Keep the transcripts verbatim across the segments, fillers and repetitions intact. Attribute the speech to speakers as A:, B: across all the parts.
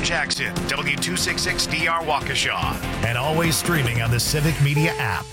A: Jackson, W two sixty-six D R Waukesha, and always streaming on the Civic Media app.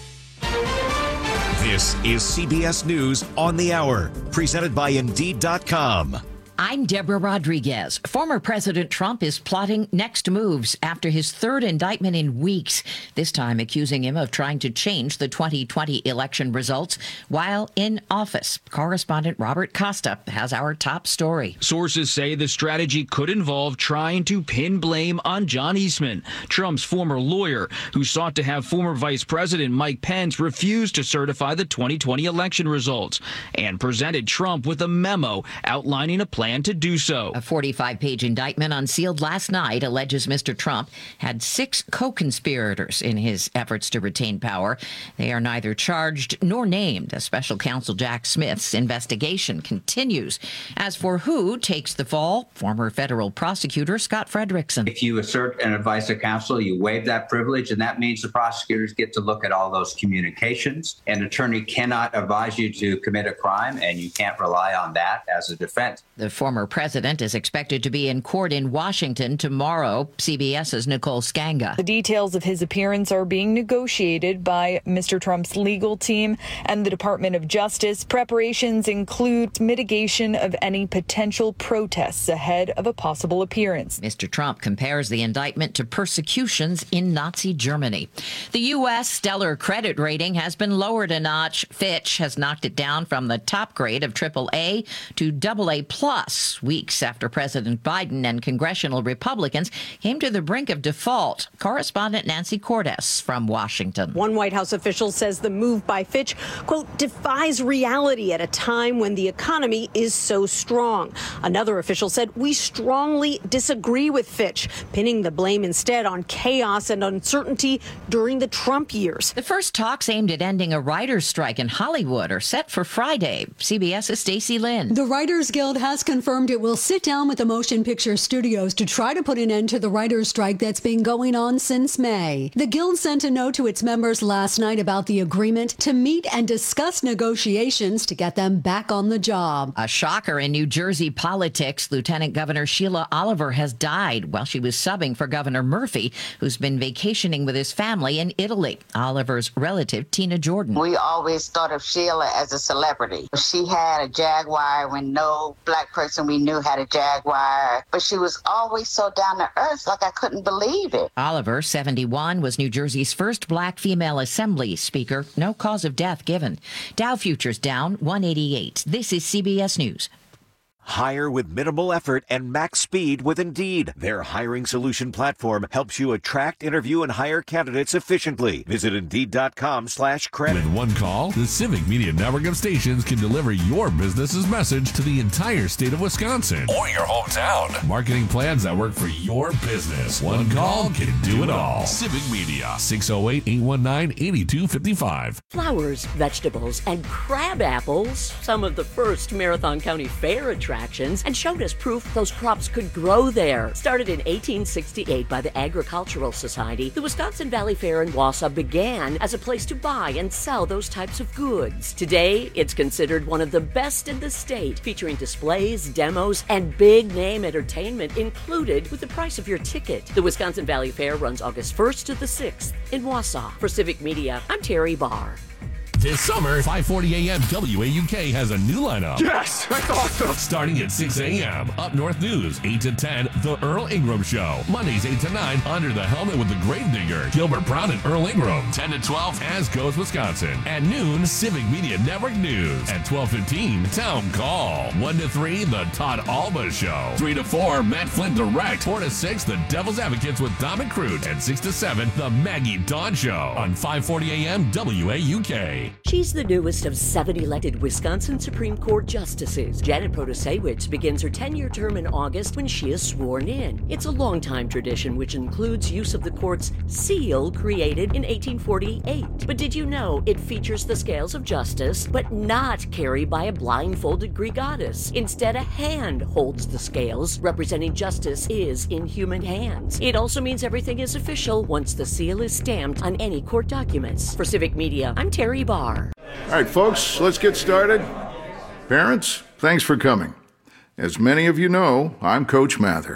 B: This is C B S News on the Hour, presented by Indeed dot com.
C: I'm Deborah Rodriguez. Former President Trump is plotting next moves after his third indictment in weeks, this time accusing him of trying to change the twenty twenty election results while in office. Correspondent Robert Costa has our top story.
D: Sources say the strategy could involve trying to pin blame on John Eastman, Trump's former lawyer, who sought to have former Vice President Mike Pence refuse to certify the twenty twenty election results, and presented Trump with a memo outlining a plan to do so.
C: A forty-five page indictment unsealed last night alleges Mister Trump had six co-conspirators in his efforts to retain power. They are neither charged nor named. As Special Counsel Jack Smith's investigation continues. As for who takes the fall, former federal prosecutor Scott Frederickson.
E: If you assert an advice of counsel, you waive that privilege, and that means the prosecutors get to look at all those communications. An attorney cannot advise you to commit a crime, and you can't rely on that as a defense.
C: The former president is expected to be in court in Washington tomorrow. CBS's Nicole Skanga.
F: The details of his appearance are being negotiated by Mister Trump's legal team and the Department of Justice. Preparations include mitigation of any potential protests ahead of a possible appearance.
C: Mister Trump compares the indictment to persecutions in Nazi Germany. The U S stellar credit rating has been lowered a notch. Fitch has knocked it down from the top grade of triple A to double A plus. Weeks after President Biden and congressional Republicans came to the brink of default. Correspondent Nancy Cordes from Washington.
G: One White House official says the move by Fitch, quote, defies reality at a time when the economy is so strong. Another official said, we strongly disagree with Fitch, pinning the blame instead on chaos and uncertainty during the Trump years.
C: The first talks aimed at ending a writers' strike in Hollywood are set for Friday. CBS's Stacey Lynn.
H: The Writers Guild has confirmed it will sit down with the motion picture studios to try to put an end to the writers' strike that's been going on since May. The Guild sent a note to its members last night about the agreement to meet and discuss negotiations to get them back on the job.
C: A shocker in New Jersey politics. Lieutenant Governor Sheila Oliver has died while she was subbing for Governor Murphy, who's been vacationing with his family in Italy. Oliver's relative, Tina Jordan.
I: We always thought of Sheila as a celebrity. She had a Jaguar when no black person we knew had a Jaguar, but she was always so down to earth, like I couldn't believe it.
C: Oliver, seventy-one, was New Jersey's first black female assembly speaker. No cause of death given. Dow futures down one eighty-eight. This is C B S News.
B: Hire with minimal effort and max speed with Indeed. Their hiring solution platform helps you attract, interview, and hire candidates efficiently. Visit Indeed.com slash credit.
J: With one call, the Civic Media network of stations can deliver your business's message to the entire state of Wisconsin.
K: Or your hometown.
J: Marketing plans that work for your business. One call can do it all. Civic Media, six oh eight, eight one nine, eight two five five.
L: Flowers, vegetables, and crab apples, some of the first Marathon County Fair attractions, and showed us proof those crops could grow there. Started in eighteen sixty-eight by the Agricultural Society, the Wisconsin Valley Fair in Wausau began as a place to buy and sell those types of goods. Today, it's considered one of the best in the state, featuring displays, demos, and big-name entertainment included with the price of your ticket. The Wisconsin Valley Fair runs August first to the sixth in Wausau. For Civic Media, I'm Terry Barr.
J: This summer, five forty a.m. W A U K has a new lineup.
K: Yes, that's awesome.
J: Starting at six a.m. Up North News, eight to ten, The Earl Ingram Show. Mondays, eight to nine, Under the Helmet with the Gravedigger, Gilbert Brown and Earl Ingram. ten to twelve, As Goes Wisconsin. At noon, Civic Media Network News. At twelve fifteen, Town Call. one to three, The Todd Alba Show. three to four, Matt Flynn Direct. four to six, The Devil's Advocates with Dom and Crute. And six to seven, The Maggie Dawn Show. On five forty a.m. W A U K.
L: She's the newest of seven elected Wisconsin Supreme Court justices. Janet Protasewicz begins her ten-year term in August when she is sworn in. It's a long-time tradition which includes use of the court's seal created in eighteen forty-eight. But did you know it features the scales of justice, but not carried by a blindfolded Greek goddess? Instead, a hand holds the scales, representing justice is in human hands. It also means everything is official once the seal is stamped on any court documents. For Civic Media, I'm Terry Barr.
M: All right, folks, let's get started. Parents, thanks for coming. As many of you know, I'm Coach Mather.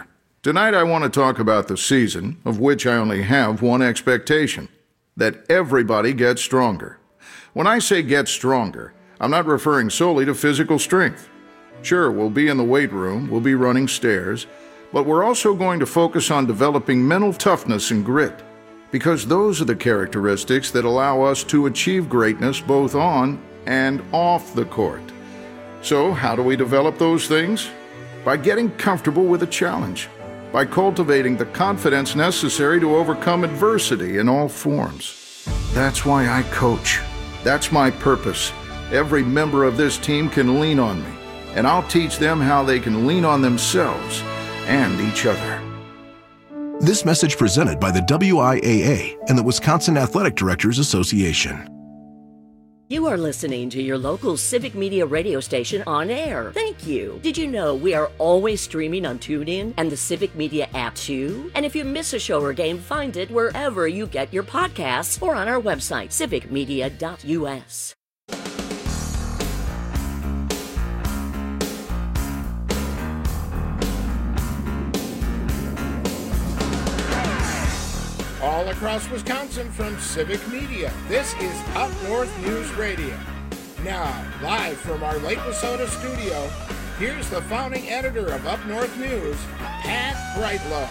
M: Tonight I want to talk about the season, of which I only have one expectation: that everybody gets stronger. When I say get stronger, I'm not referring solely to physical strength. Sure, we'll be in the weight room, we'll be running stairs, but we're also going to focus on developing mental toughness and grit, because those are the characteristics that allow us to achieve greatness both on and off the court. So, how do we develop those things? By getting comfortable with a challenge, by cultivating the confidence necessary to overcome adversity in all forms. That's why I coach. That's my purpose. Every member of this team can lean on me, and I'll teach them how they can lean on themselves and each other.
N: This message presented by the W I A A and the Wisconsin Athletic Directors Association.
L: You are listening to your local Civic Media radio station on air. Thank you. Did you know we are always streaming on TuneIn and the Civic Media app too? And if you miss a show or game, find it wherever you get your podcasts or on our website, civic media dot U S.
O: All across Wisconsin from Civic Media, this is Up North News Radio. Now, live from our Lake Wissota studio, here's the founding editor of Up North News, Pat Brightlow.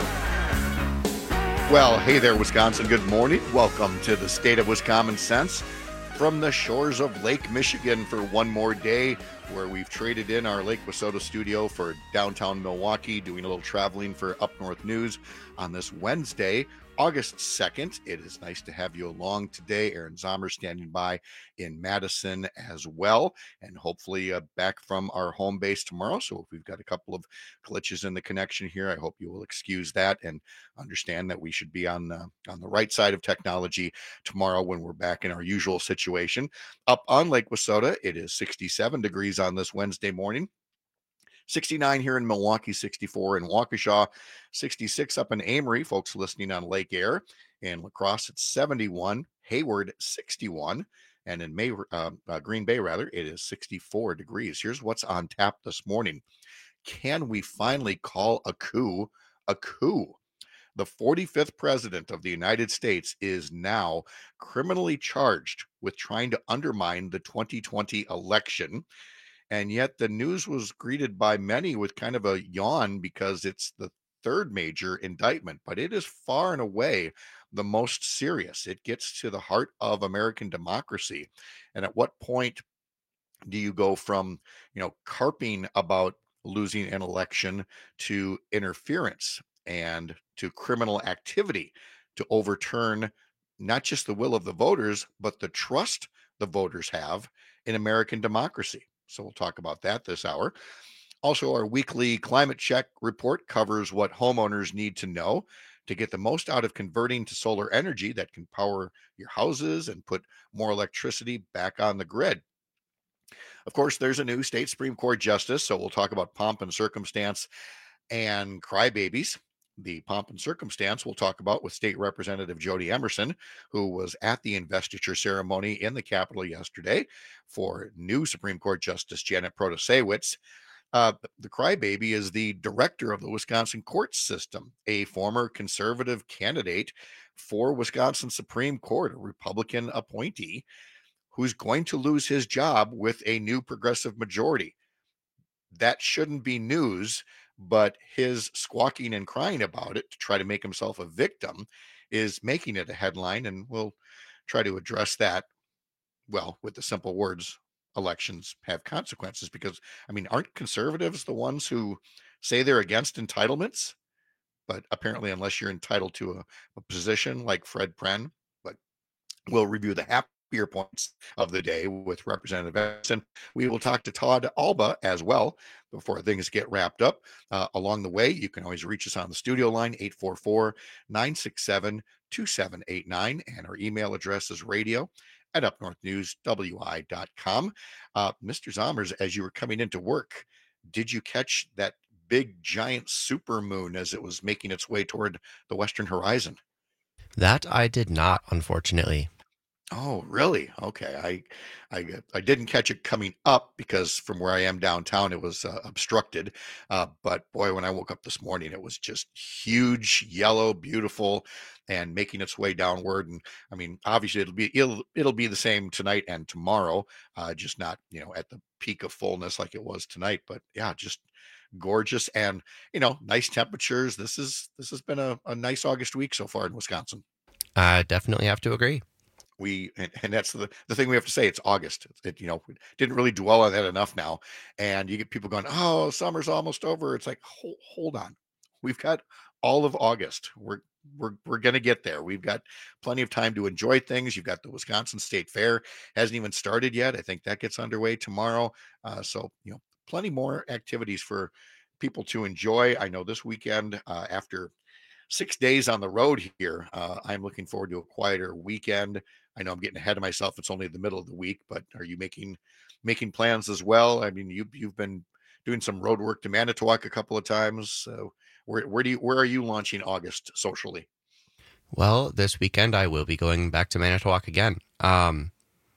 P: Well, hey there, Wisconsin. Good morning. Welcome to the State of Wisconsin Sense from the shores of Lake Michigan for one more day, where we've traded in our Lake Wissota studio for downtown Milwaukee, doing a little traveling for Up North News on this Wednesday, August second. It is nice to have you along today. Aaron Zomer standing by in Madison as well, and hopefully uh, back from our home base tomorrow. So if we've got a couple of glitches in the connection here, I hope you will excuse that and understand that we should be on the, on the right side of technology tomorrow when we're back in our usual situation. Up on Lake Wissota, it is sixty-seven degrees on this Wednesday morning. sixty-nine here in Milwaukee, sixty-four in Waukesha, sixty-six up in Amory, folks listening on Lake Air. And La Crosse, it's seventy-one, Hayward, sixty-one, and in May, uh, uh, Green Bay, rather, it is sixty-four degrees. Here's what's on tap this morning. Can we finally call a coup a coup? The forty-fifth president of the United States is now criminally charged with trying to undermine the twenty twenty election. And yet the news was greeted by many with kind of a yawn because it's the third major indictment, but it is far and away the most serious. It gets to the heart of American democracy. And at what point do you go from, you know, carping about losing an election to interference and to criminal activity to overturn not just the will of the voters, but the trust the voters have in American democracy? So we'll talk about that this hour. Also, our weekly climate check report covers what homeowners need to know to get the most out of converting to solar energy that can power your houses and put more electricity back on the grid. Of course, there's a new state Supreme Court justice, so we'll talk about pomp and circumstance and crybabies. The pomp and circumstance we'll talk about with State Representative Jody Emerson, who was at the investiture ceremony in the Capitol yesterday for new Supreme Court Justice Janet Protasiewicz. Uh, the crybaby is the director of the Wisconsin court system, a former conservative candidate for Wisconsin Supreme Court, a Republican appointee, who's going to lose his job with a new progressive majority. That shouldn't be news, but his squawking and crying about it to try to make himself a victim is making it a headline, and we'll try to address that, well, with the simple words, elections have consequences. Because, I mean, aren't conservatives the ones who say they're against entitlements? But apparently, unless you're entitled to a, a position like Fred Pren, but we'll review the happier points of the day with Representative Emerson. We will talk to Todd Alba as well before things get wrapped up. Uh, along the way, you can always reach us on the studio line, eight four four, nine six seven, two seven eight nine, and our email address is radio at up north news w i dot com. Uh, Mister Zomers, as you were coming into work, did you catch that big giant supermoon as it was making its way toward the western horizon?
Q: That I did not, unfortunately.
P: Oh, really? Okay. I, I, I didn't catch it coming up because from where I am downtown, it was uh, obstructed. Uh, but boy, when I woke up this morning, it was just huge, yellow, beautiful, and making its way downward. And I mean, obviously, it'll be it'll it'll be the same tonight and tomorrow, uh, just not you know at the peak of fullness like it was tonight. But yeah, just gorgeous and you know nice temperatures. This is this has been a, a nice August week so far in Wisconsin.
Q: I definitely have to agree.
P: We and, and that's the the thing we have to say. It's August. It, you know, we didn't really dwell on that enough now. And you get people going, "Oh, summer's almost over." It's like, hold, hold on, we've got all of August. We're we're we're gonna get there. We've got plenty of time to enjoy things. You've got the Wisconsin State Fair hasn't even started yet. I think that gets underway tomorrow. Uh, so you know, plenty more activities for people to enjoy. I know this weekend uh, after six days on the road here, uh, I'm looking forward to a quieter weekend. I know I'm getting ahead of myself. It's only the middle of the week, but are you making making plans as well? I mean, you you've been doing some road work to Manitowoc a couple of times. So where where do you where are you launching August socially?
Q: Well, this weekend I will be going back to Manitowoc again, um,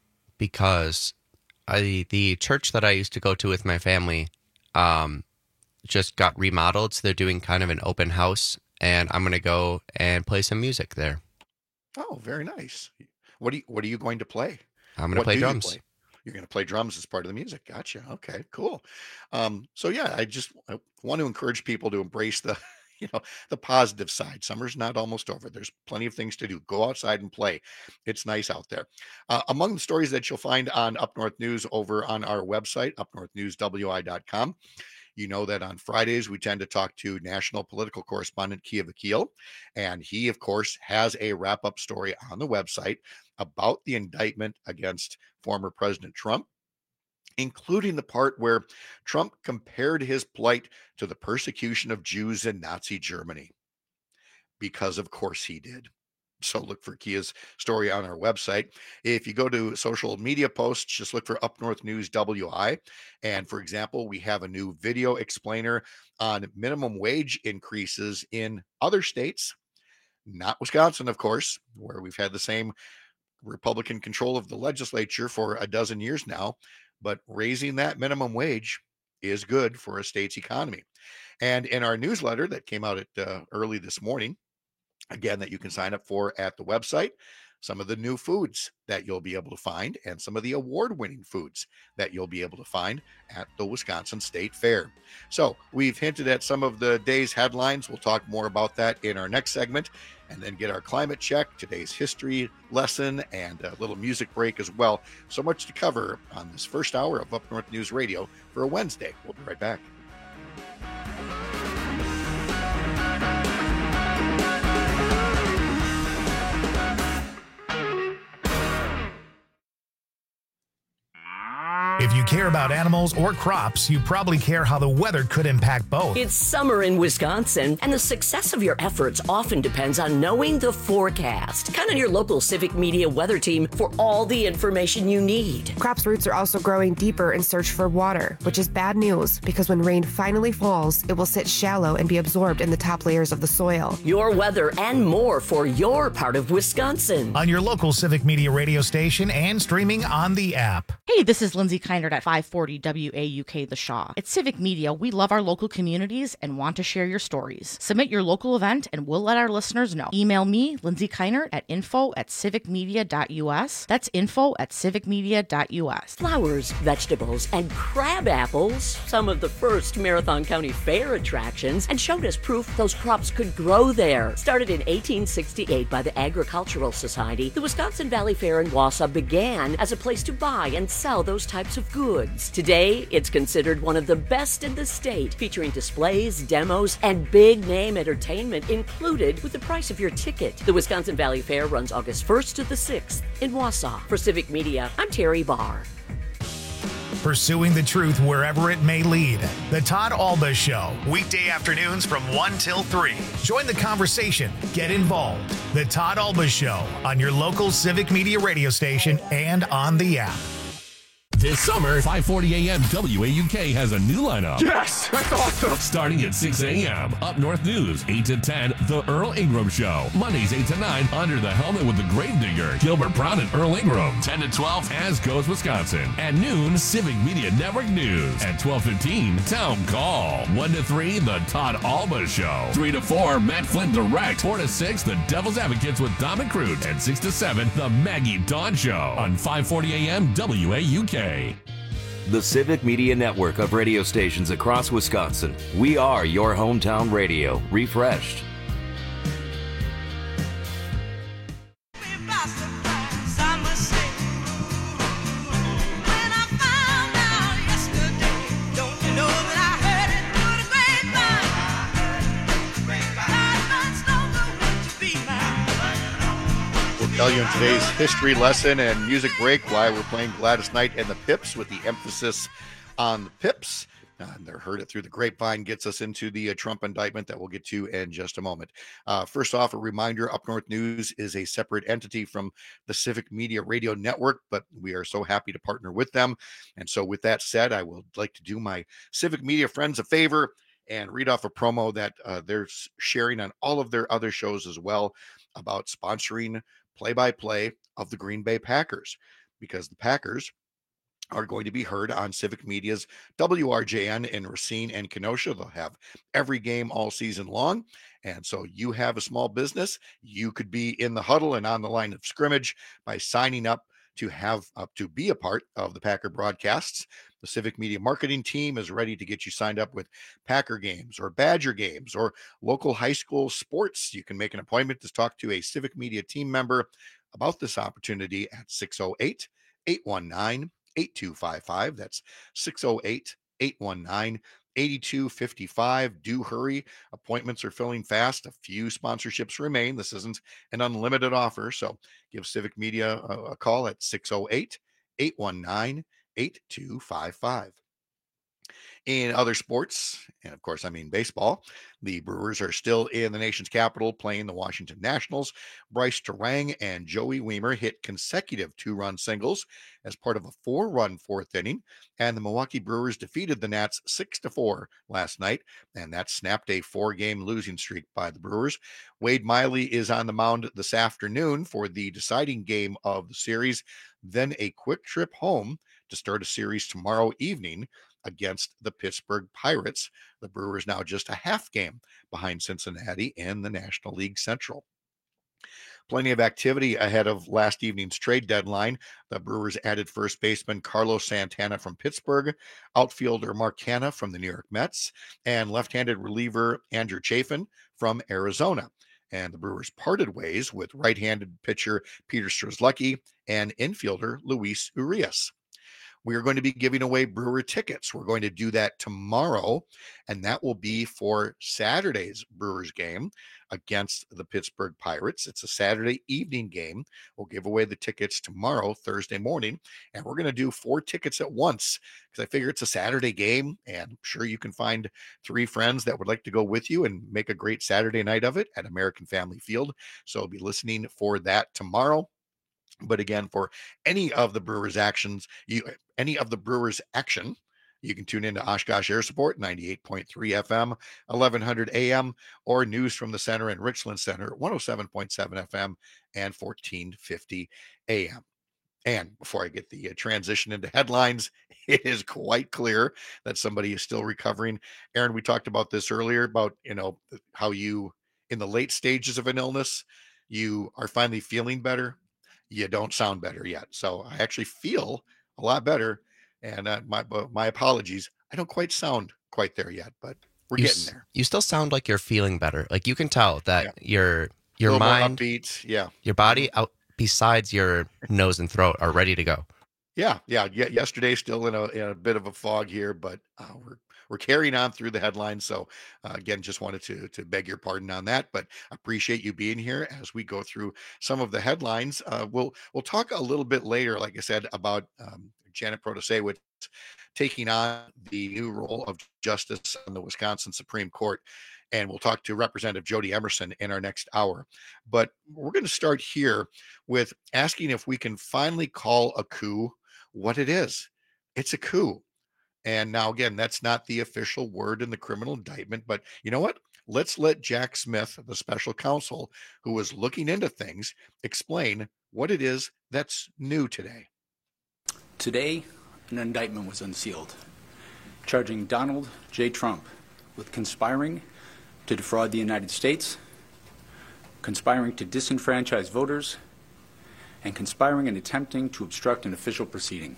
Q: because I the church that I used to go to with my family um, just got remodeled. So they're doing kind of an open house, and I'm going to go and play some music there.
P: Oh, very nice. What are you, what are you going to play?
Q: I'm going to play
P: do
Q: drums.
P: You play? You're going to play drums as part of the music. Gotcha. Okay, cool. Um, so yeah, I just I want to encourage people to embrace the, you know, the positive side. Summer's not almost over. There's plenty of things to do. Go outside and play. It's nice out there. Uh, among the stories that you'll find on Up North News over on our website, up north news w i dot com. You know that on Fridays, we tend to talk to national political correspondent Kia Vakil, and he, of course, has a wrap-up story on the website about the indictment against former President Trump, including the part where Trump compared his plight to the persecution of Jews in Nazi Germany, because of course he did. So look for Kia's story on our website. If you go to social media posts, just look for Up North News W I. And for example, we have a new video explainer on minimum wage increases in other states, not Wisconsin, of course, where we've had the same Republican control of the legislature for a dozen years now. But raising that minimum wage is good for a state's economy. And in our newsletter that came out at uh, early this morning, again, that you can sign up for at the website, some of the new foods that you'll be able to find and some of the award-winning foods that you'll be able to find at the Wisconsin State Fair. So we've hinted at some of the day's headlines. We'll talk more about that in our next segment and then get our climate check, today's history lesson, and a little music break as well. So much to cover on this first hour of Up North News Radio for a Wednesday. We'll be right back.
A: If you care about animals or crops, you probably care how the weather could impact both.
L: It's summer in Wisconsin, and the success of your efforts often depends on knowing the forecast. Count on your local Civic Media weather team for all the information you need.
R: Crops' roots are also growing deeper in search for water, which is bad news because when rain finally falls, it will sit shallow and be absorbed in the top layers of the soil.
L: Your weather and more for your part of Wisconsin.
A: On your local Civic Media radio station and streaming on the app.
S: Hey, this is Lindsay Keinert at five forty W A U K The Shaw. At Civic Media, we love our local communities and want to share your stories. Submit your local event and we'll let our listeners know. Email me, Lindsay Keinert, at info at civicmedia.us. That's info at civicmedia.us.
L: Flowers, vegetables, and crab apples, some of the first Marathon County Fair attractions, and showed us proof those crops could grow there. Started in eighteen sixty-eight by the Agricultural Society, the Wisconsin Valley Fair in Wausau began as a place to buy and sell those types of goods. Today, it's considered one of the best in the state, featuring displays, demos, and big-name entertainment included with the price of your ticket. The Wisconsin Valley Fair runs August first to the sixth in Wausau. For Civic Media, I'm Terry Barr.
A: Pursuing the truth wherever it may lead. The Todd Alba Show, weekday afternoons from one till three. Join the conversation. Get involved. The Todd Alba Show on your local Civic Media radio station and on the app.
J: This summer, five forty a.m. W A U K has a new lineup.
K: Yes, that's awesome.
J: Starting at six a.m. Up North News, eight to ten, The Earl Ingram Show. Mondays, eight to nine, Under the Helmet with the Gravedigger, Gilbert Brown and Earl Ingram. ten to twelve, As Goes Wisconsin. At noon, Civic Media Network News. At twelve fifteen, Town Call. one to three, The Todd Alba Show. three to four, Matt Flint Direct. four to six, The Devil's Advocates with Dom and Crute. And six to seven, The Maggie Dawn Show. On five forty a.m. W A U K.
T: The Civic Media Network of radio stations across Wisconsin. We are your hometown radio, refreshed.
P: Tell you in today's history lesson and music break why we're playing Gladys Knight and the Pips, with the emphasis on the Pips. Uh, they're heard it through the grapevine, gets us into the uh, Trump indictment that we'll get to in just a moment. Uh, first off, a reminder, Up North News is a separate entity from the Civic Media Radio Network, but we are so happy to partner with them. And so with that said, I would like to do my Civic Media friends a favor and read off a promo that uh, they're sharing on all of their other shows as well about sponsoring play-by-play of the Green Bay Packers, because the Packers are going to be heard on Civic Media's W R J N in Racine and Kenosha. They'll have every game all season long. And so you have a small business, you could be in the huddle and on the line of scrimmage by signing up to have up to be a part of the Packer broadcasts. The Civic Media marketing team is ready to get you signed up with Packer games or Badger games or local high school sports. You can make an appointment to talk to a Civic Media team member about this opportunity at six oh eight, eight one nine, eight two five five. That's six oh eight, eight one nine, eight two five five. Do hurry. Appointments are filling fast. A few sponsorships remain. This isn't an unlimited offer. So give Civic Media a, a call at six oh eight, eight one nine, eight two five five. In other sports, and of course, I mean baseball, the Brewers are still in the nation's capital playing the Washington Nationals. Bryce Terang and Joey Wiemer hit consecutive two-run singles as part of a four-run fourth inning, and the Milwaukee Brewers defeated the Nats six to four last night, and that snapped a four-game losing streak by the Brewers. Wade Miley is on the mound this afternoon for the deciding game of the series, then a quick trip home to start a series tomorrow evening against the Pittsburgh Pirates. The Brewers now just a half game behind Cincinnati in the National League Central. Plenty of activity ahead of last evening's trade deadline. The Brewers added first baseman Carlos Santana from Pittsburgh, outfielder Mark Canha from the New York Mets, and left-handed reliever Andrew Chafin from Arizona. And the Brewers parted ways with right-handed pitcher Peter Strzelecki and infielder Luis Urias. We are going to be giving away Brewer tickets. We're going to do that tomorrow, and that will be for Saturday's Brewers game against the Pittsburgh Pirates. It's a Saturday evening game. We'll give away the tickets tomorrow, Thursday morning, and we're going to do four tickets at once because I figure it's a Saturday game, and I'm sure you can find three friends that would like to go with you and make a great Saturday night of it at American Family Field. So I'll be listening for that tomorrow. But again, for any of the Brewers actions, you any of the Brewers action, you can tune into Oshkosh Air Support, ninety-eight point three F M, eleven hundred A M, or News from the Center and Richland Center, one oh seven point seven F M and fourteen fifty A M. And before I get the uh, transition into headlines, it is quite clear that somebody is still recovering. Aaron, we talked about this earlier about, you know, how you, in the late stages of an illness, you are finally feeling better. You don't sound better yet. So I actually feel a lot better. And uh, my my apologies. I don't quite sound quite there yet, but we're
Q: you
P: getting
Q: s-
P: there.
Q: You still sound like you're feeling better. Like you can tell that
P: Yeah.
Q: your your
P: A little more
Q: mind,
P: upbeat. Yeah.
Q: your body out besides your nose and throat are ready to go.
P: Yeah. Yeah. Yeah. Yesterday, still in a, in a bit of a fog here, but uh, we're we're carrying on through the headlines. So uh, again, just wanted to to beg your pardon on that, but appreciate you being here as we go through some of the headlines. Uh, we'll we'll talk a little bit later, like I said, about um, Janet Protasewicz taking on the new role of justice on the Wisconsin Supreme Court. And we'll talk to Representative Jody Emerson in our next hour. But we're going to start here with asking if we can finally call a coup what it is. It's a coup. And now, again, that's not the official word in the criminal indictment, but you know what? Let's let Jack Smith, the special counsel who was looking into things, explain what it is that's new today.
U: Today, an indictment was unsealed, charging Donald J. Trump with conspiring to defraud the United States, conspiring to disenfranchise voters, and conspiring and attempting to obstruct an official proceeding.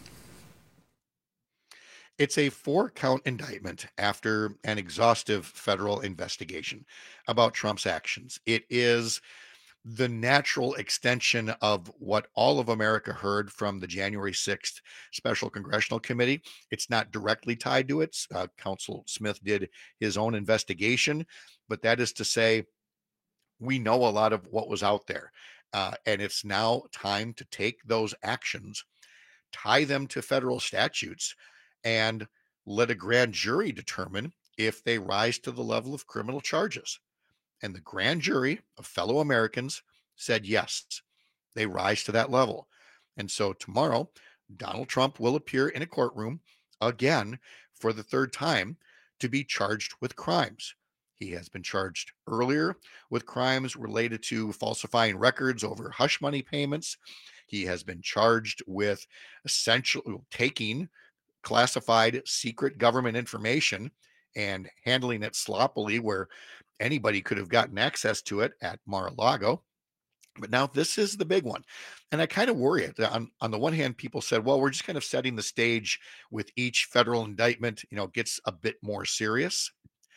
P: It's a four-count indictment after an exhaustive federal investigation about Trump's actions. It is the natural extension of what all of America heard from the January sixth Special Congressional Committee. It's not directly tied to it. Uh, Counsel Smith did his own investigation, but that is to say, we know a lot of what was out there. Uh, and it's now time to take those actions, tie them to federal statutes, and let a grand jury determine if they rise to the level of criminal charges. And the grand jury of fellow Americans said yes, they rise to that level. And so tomorrow, Donald Trump will appear in a courtroom again for the third time to be charged with crimes. He has been charged earlier with crimes related to falsifying records over hush money payments. He has been charged with essentially taking classified secret government information and handling it sloppily where anybody could have gotten access to it at Mar-a-Lago. But now this is the big one. And I kind of worry it. On, on the one hand, people said, well, we're just kind of setting the stage with each federal indictment, you know, gets a bit more serious.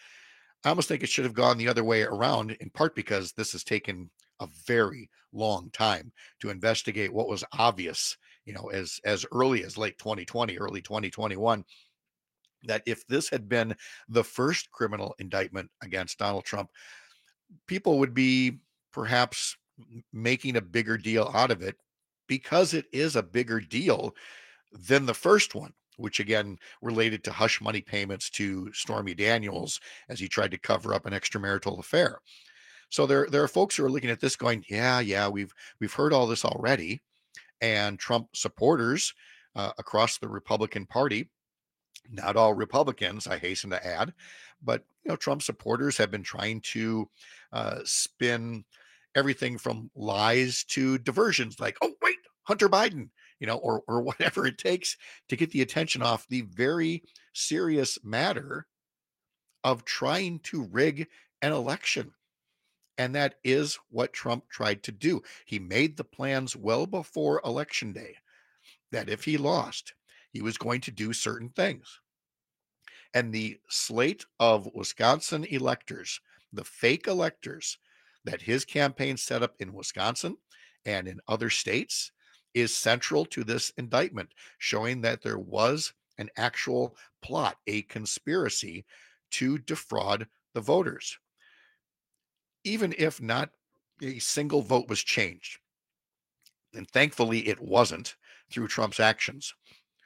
P: I almost think it should have gone the other way around, in part because this has taken a very long time to investigate what was obvious, you know, as, as early as late twenty twenty, early twenty twenty-one, that if this had been the first criminal indictment against Donald Trump, people would be perhaps making a bigger deal out of it because it is a bigger deal than the first one, which again related to hush money payments to Stormy Daniels as he tried to cover up an extramarital affair. So there, there are folks who are looking at this going, yeah, yeah, we've we've heard all this already. And Trump supporters uh, across the Republican Party, not all Republicans, I hasten to add, but you know, Trump supporters have been trying to uh, spin everything from lies to diversions, like, oh wait, Hunter Biden, you know, or or whatever it takes to get the attention off the very serious matter of trying to rig an election. And that is what Trump tried to do. He made the plans well before Election Day that if he lost, he was going to do certain things. And the slate of Wisconsin electors, the fake electors that his campaign set up in Wisconsin and in other states, is central to this indictment, showing that there was an actual plot, a conspiracy to defraud the voters. Even if not a single vote was changed, and thankfully it wasn't through Trump's actions.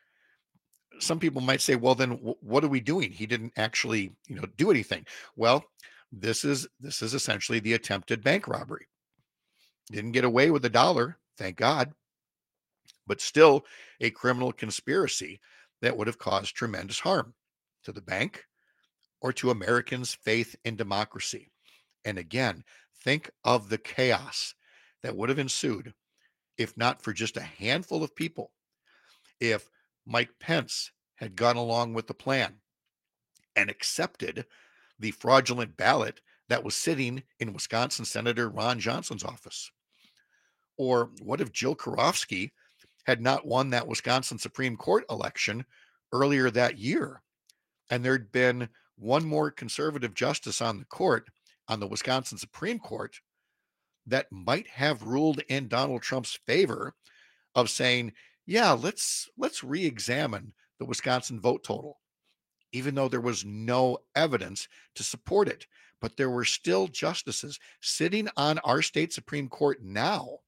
P: Some people might say, well, then w- what are we doing? He didn't actually, you know, do anything. Well, this is this is essentially the attempted bank robbery. Didn't get away with the dollar, thank God, but still a criminal conspiracy that would have caused tremendous harm to the bank or to Americans' faith in democracy. And again, think of the chaos that would have ensued if not for just a handful of people. If Mike Pence had gone along with the plan and accepted the fraudulent ballot that was sitting in Wisconsin Senator Ron Johnson's office. Or what if Jill Karofsky had not won that Wisconsin Supreme Court election earlier that year, and there'd been one more conservative justice on the court, on the Wisconsin Supreme Court, that might have ruled in Donald Trump's favor of saying, yeah, let's let's re-examine the Wisconsin vote total, even though there was no evidence to support it. But there were still justices sitting on our state Supreme Court now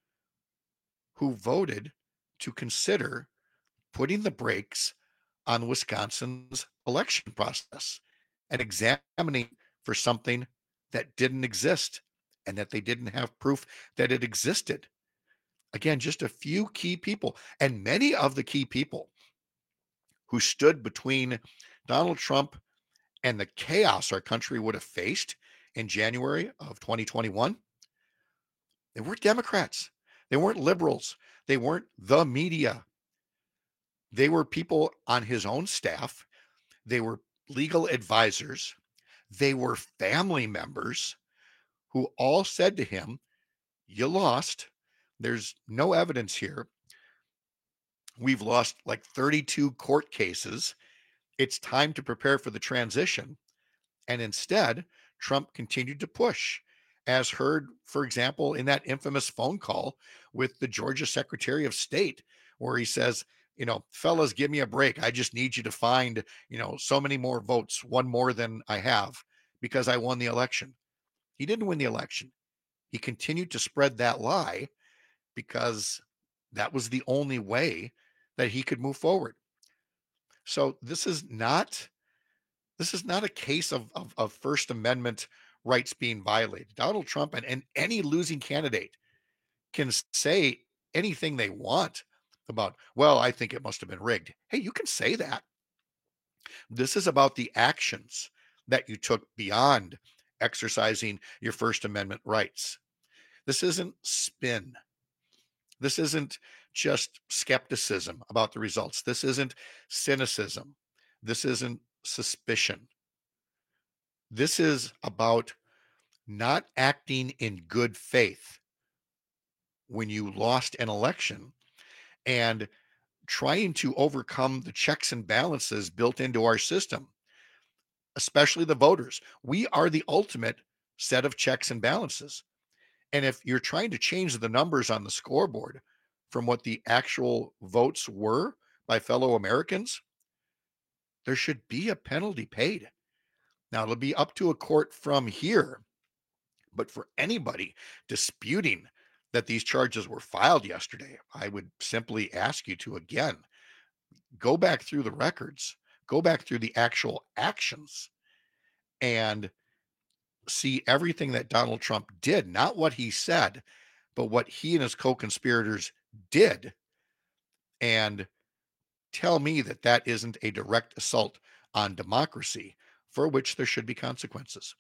P: who voted to consider putting the brakes on Wisconsin's election process and examining for something that didn't exist and that they didn't have proof that it existed. Again, just a few key people, and many of the key people who stood between Donald Trump and the chaos our country would have faced in January of twenty twenty-one, they weren't Democrats. They weren't liberals. They weren't the media. They were people on his own staff. They were legal advisors. They were family members who all said to him, you lost. There's no evidence here. We've lost like thirty-two court cases. It's time to prepare for the transition. And instead, Trump continued to push, as heard, for example, in that infamous phone call with the Georgia Secretary of State, where he says, you know, fellas, give me a break. I just need you to find, you know, so many more votes, one more than I have, because I won the election. He didn't win the election. He continued to spread that lie because that was the only way that he could move forward. So this is not, this is not a case of, of, of First Amendment rights being violated. Donald Trump and, and any losing candidate can say anything they want about, well, I think it must have been rigged. Hey, you can say that. This is about the actions that you took beyond exercising your First Amendment rights. This isn't spin. This isn't just skepticism about the results. This isn't cynicism. This isn't suspicion. This is about not acting in good faith when you lost an election and trying to overcome the checks and balances built into our system, especially the voters. We are the ultimate set of checks and balances. And if you're trying to change the numbers on the scoreboard from what the actual votes were by fellow Americans, there should be a penalty paid. Now, it'll be up to a court from here, but for anybody disputing that these charges were filed yesterday, I would simply ask you to, again, go back through the records, go back through the actual actions, and see everything that Donald Trump did, not what he said, but what he and his co-conspirators did, and tell me that that isn't a direct assault on democracy for which there should be consequences.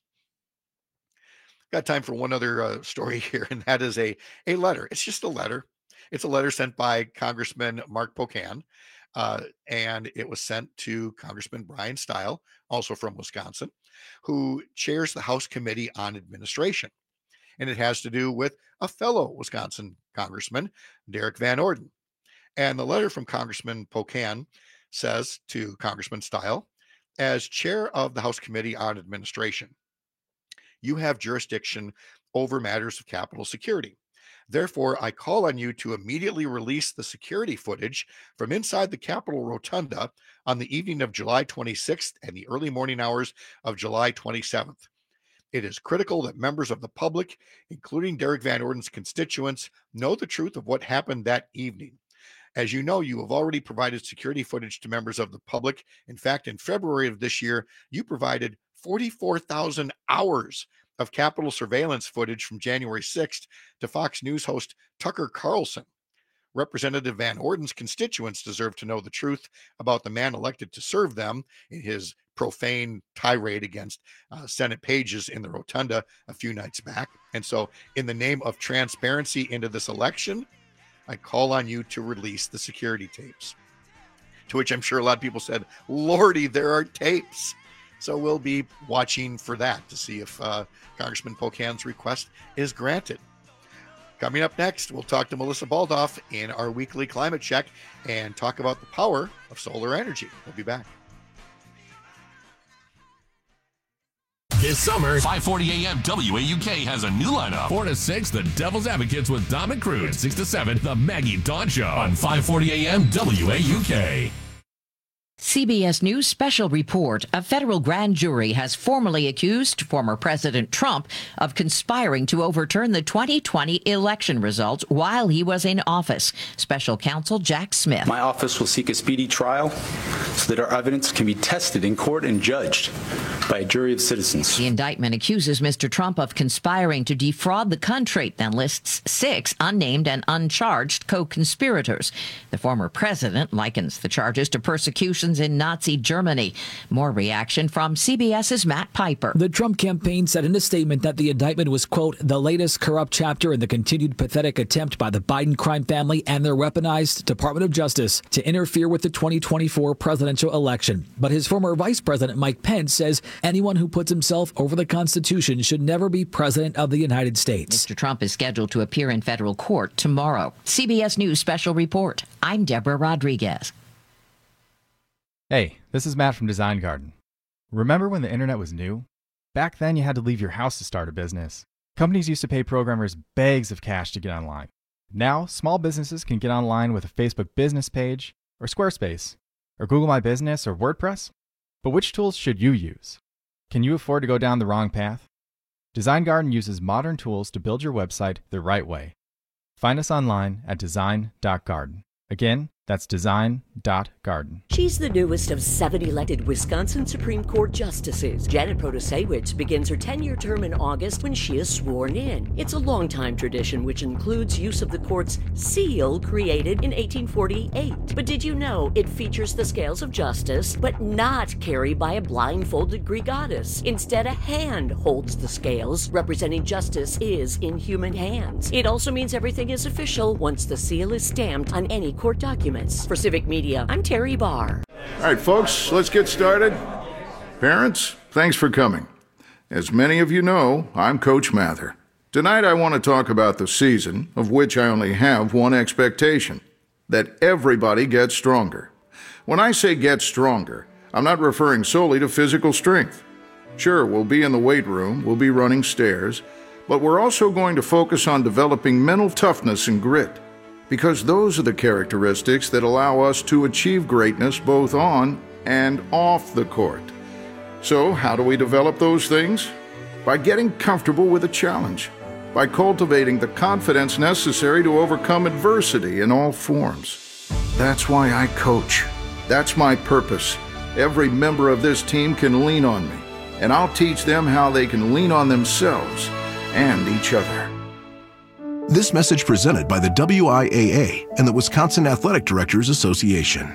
P: Got time for one other uh, story here, and that is a, a letter. It's just a letter. It's a letter sent by Congressman Mark Pocan, uh, and it was sent to Congressman Brian Stile, also from Wisconsin, who chairs the House Committee on Administration. And it has to do with a fellow Wisconsin congressman, Derek Van Orden. And the letter from Congressman Pocan says to Congressman Stile, as chair of the House Committee on Administration, you have jurisdiction over matters of Capitol security. Therefore, I call on you to immediately release the security footage from inside the Capitol Rotunda on the evening of July twenty-sixth and the early morning hours of July twenty-seventh. It is critical that members of the public, including Derek Van Orden's constituents, know the truth of what happened that evening. As you know, you have already provided security footage to members of the public. In fact, in February of this year, you provided forty-four thousand hours of Capitol surveillance footage from January sixth to Fox News host Tucker Carlson. Representative Van Orden's constituents deserve to know the truth about the man elected to serve them in his profane tirade against uh, Senate pages in the Rotunda a few nights back. And so, in the name of transparency into this election, I call on you to release the security tapes. To which I'm sure a lot of people said, Lordy, there are tapes. So we'll be watching for that to see if uh, Congressman Pocan's request is granted. Coming up next, we'll talk to Melissa Baldoff in our weekly climate check and talk about the power of solar energy. We'll be back.
J: This summer, five forty a.m. W A U K has a new lineup. four to six, The Devil's Advocates with Dom and Cruz. six to seven, The Maggie Dawn Show on five forty a.m. W A U K.
C: C B S News special report. A federal grand jury has formally accused former President Trump of conspiring to overturn the twenty twenty election results while he was in office. Special counsel Jack Smith.
U: My office will seek a speedy trial so that our evidence can be tested in court and judged by a jury of citizens.
C: The indictment accuses Mister Trump of conspiring to defraud the country, then lists six unnamed and uncharged co-conspirators. The former president likens the charges to persecutions in Nazi Germany. More reaction from CBS's Matt Piper.
D: The Trump campaign said in a statement that the indictment was, quote, the latest corrupt chapter in the continued pathetic attempt by the Biden crime family and their weaponized Department of Justice to interfere with the twenty twenty-four presidential election. But his former Vice President Mike Pence says anyone who puts himself over the Constitution should never be president of the United States.
C: Mister Trump is scheduled to appear in federal court tomorrow. C B S News Special Report. I'm Deborah Rodriguez.
V: Hey, this is Matt from Design Garden. Remember when the internet was new? Back then you had to leave your house to start a business. Companies used to pay programmers bags of cash to get online. Now, small businesses can get online with a Facebook business page, or Squarespace, or Google My Business, or WordPress. But which tools should you use? Can you afford to go down the wrong path? Design Garden uses modern tools to build your website the right way. Find us online at design dot garden. Again, that's design dot garden.
L: She's the newest of seven elected Wisconsin Supreme Court justices. Janet Protasiewicz begins her ten-year term in August when she is sworn in. It's a long-time tradition which includes use of the court's seal created in eighteen forty-eight. But did you know it features the scales of justice, but not carried by a blindfolded Greek goddess? Instead, a hand holds the scales, representing justice is in human hands. It also means everything is official once the seal is stamped on any court document. For Civic Media, I'm Terry Barr.
M: All right, folks, let's get started. Parents, thanks for coming. As many of you know, I'm Coach Mather. Tonight I want to talk about the season, of which I only have one expectation: that everybody gets stronger. When I say get stronger, I'm not referring solely to physical strength. Sure, we'll be in the weight room, we'll be running stairs, but we're also going to focus on developing mental toughness and grit. Because those are the characteristics that allow us to achieve greatness both on and off the court. So, how do we develop those things? By getting comfortable with a challenge, by cultivating the confidence necessary to overcome adversity in all forms. That's why I coach. That's my purpose. Every member of this team can lean on me, and I'll teach them how they can lean on themselves and each other.
N: This message presented by the W I A A and the Wisconsin Athletic Directors Association.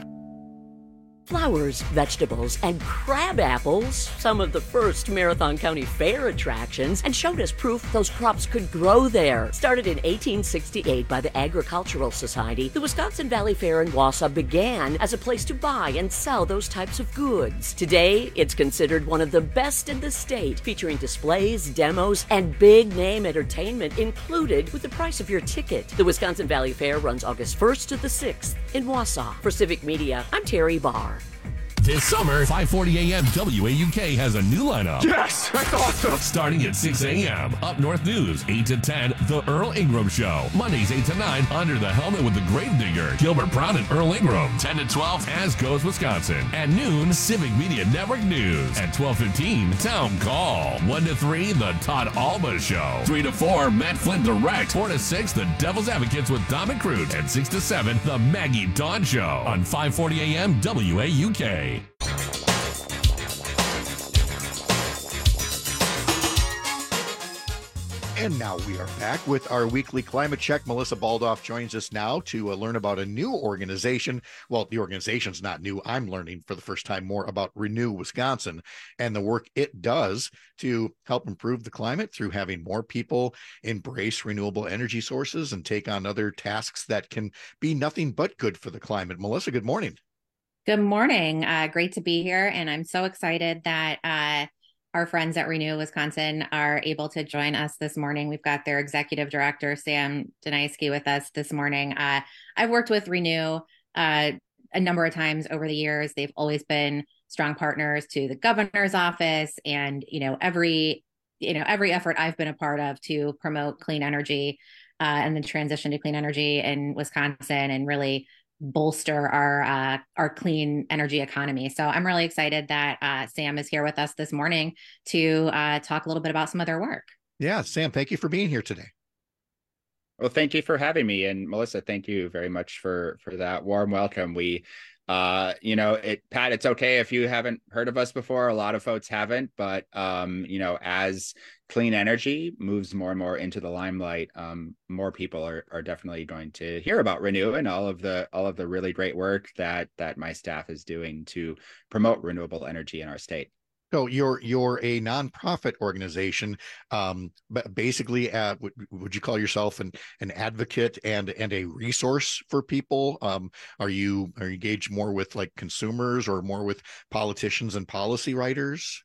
L: Flowers, vegetables, and crab apples, some of the first Marathon County Fair attractions, and showed us proof those crops could grow there. Started in eighteen sixty-eight by the Agricultural Society, the Wisconsin Valley Fair in Wausau began as a place to buy and sell those types of goods. Today, it's considered one of the best in the state, featuring displays, demos, and big-name entertainment included with the price of your ticket. The Wisconsin Valley Fair runs August first to the sixth in Wausau. For Civic Media, I'm Terry Barr.
J: This summer, five forty a.m. W A U K has a new lineup.
K: Yes, that's awesome.
J: Starting at six a.m. Up North News, eight to ten, The Earl Ingram Show. Mondays, eight to nine, Under the Helmet with the Gravedigger, Gilbert Brown and Earl Ingram. ten to twelve, As Goes Wisconsin. At noon, Civic Media Network News. At twelve fifteen, Town Call. one to three, The Todd Alba Show. three to four, Matt Flint Direct. four to six, The Devil's Advocates with Dom and Cruz. And six to seven, The Maggie Dawn Show. On five forty a.m. W A U K.
P: And now we are back with our weekly climate check. Melissa Baldoff joins us now to uh, learn about a new organization. Well, the organization's not new. I'm learning for the first time more about Renew Wisconsin and the work it does to help improve the climate through having more people embrace renewable energy sources and take on other tasks that can be nothing but good for the climate. Melissa, good morning.
W: Good morning. Uh, great to be here. And I'm so excited that uh, our friends at Renew Wisconsin are able to join us this morning. We've got their executive director, Sam Danaisky, with us this morning. Uh, I've worked with Renew uh, a number of times over the years. They've always been strong partners to the governor's office, and, you know, every, you know, every effort I've been a part of to promote clean energy uh, and the transition to clean energy in Wisconsin, and really bolster our uh, our clean energy economy. So I'm really excited that uh, Sam is here with us this morning to uh, talk a little bit about some of their work.
P: Yeah, Sam, thank you for being here today.
X: Well, thank you for having me. And Melissa, thank you very much for for that warm welcome. We, uh, you know, it, Pat, it's okay if you haven't heard of us before. A lot of folks haven't, but, um, you know, as clean energy moves more and more into the limelight, um, more people are, are definitely going to hear about Renew and all of the all of the really great work that that my staff is doing to promote renewable energy in our state.
P: So you're you're a nonprofit organization, um, but basically, uh, would, would you call yourself an an advocate and and a resource for people? Um, are you are you engaged more with like consumers or more with politicians and policy writers?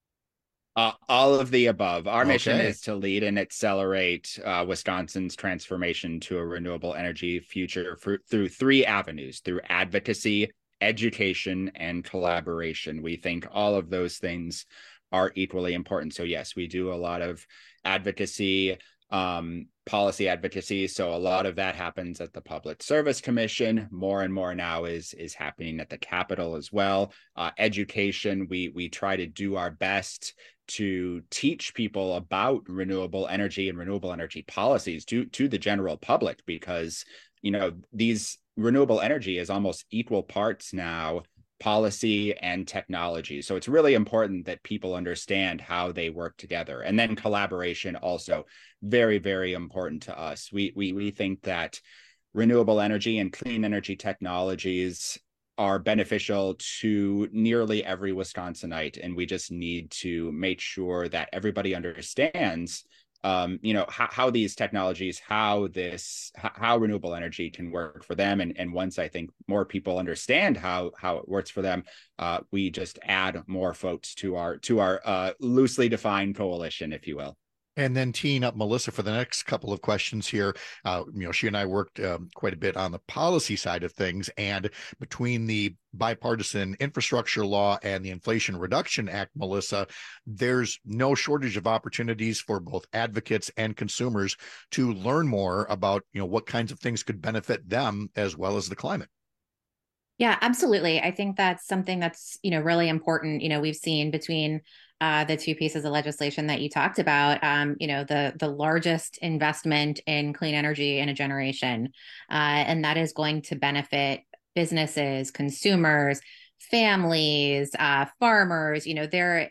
X: Uh, all of the above. Our
P: Okay.
X: mission is to lead and accelerate uh, Wisconsin's transformation to a renewable energy future for, through three avenues: through advocacy, education, and collaboration. We think all of those things are equally important. So yes, we do a lot of advocacy, um, policy advocacy. So a lot of that happens at the Public Service Commission. More and more now is is happening at the Capitol as well. Uh, education, we we try to do our best to teach people about renewable energy and renewable energy policies to to the general public, because you know these renewable energy is almost equal parts now policy and technology. So it's really important that people understand how they work together. And then collaboration also very, very important to us. We we we think that renewable energy and clean energy technologies are beneficial to nearly every Wisconsinite, and we just need to make sure that everybody understands um, you know, how, how these technologies, how this, how renewable energy can work for them. And, and once I think more people understand how, how it works for them, uh, we just add more folks to our, to our uh, loosely defined coalition, if you will.
P: And then teeing up Melissa for the next couple of questions here. Uh, you know, she and I worked um, quite a bit on the policy side of things, and between the bipartisan infrastructure law and the Inflation Reduction Act, Melissa, there's no shortage of opportunities for both advocates and consumers to learn more about, you know, what kinds of things could benefit them as well as the climate.
W: Yeah, absolutely. I think that's something that's, you know, really important. You know, we've seen between uh, the two pieces of legislation that you talked about, um, you know, the the largest investment in clean energy in a generation, uh, and that is going to benefit businesses, consumers, families, uh, farmers. You know, there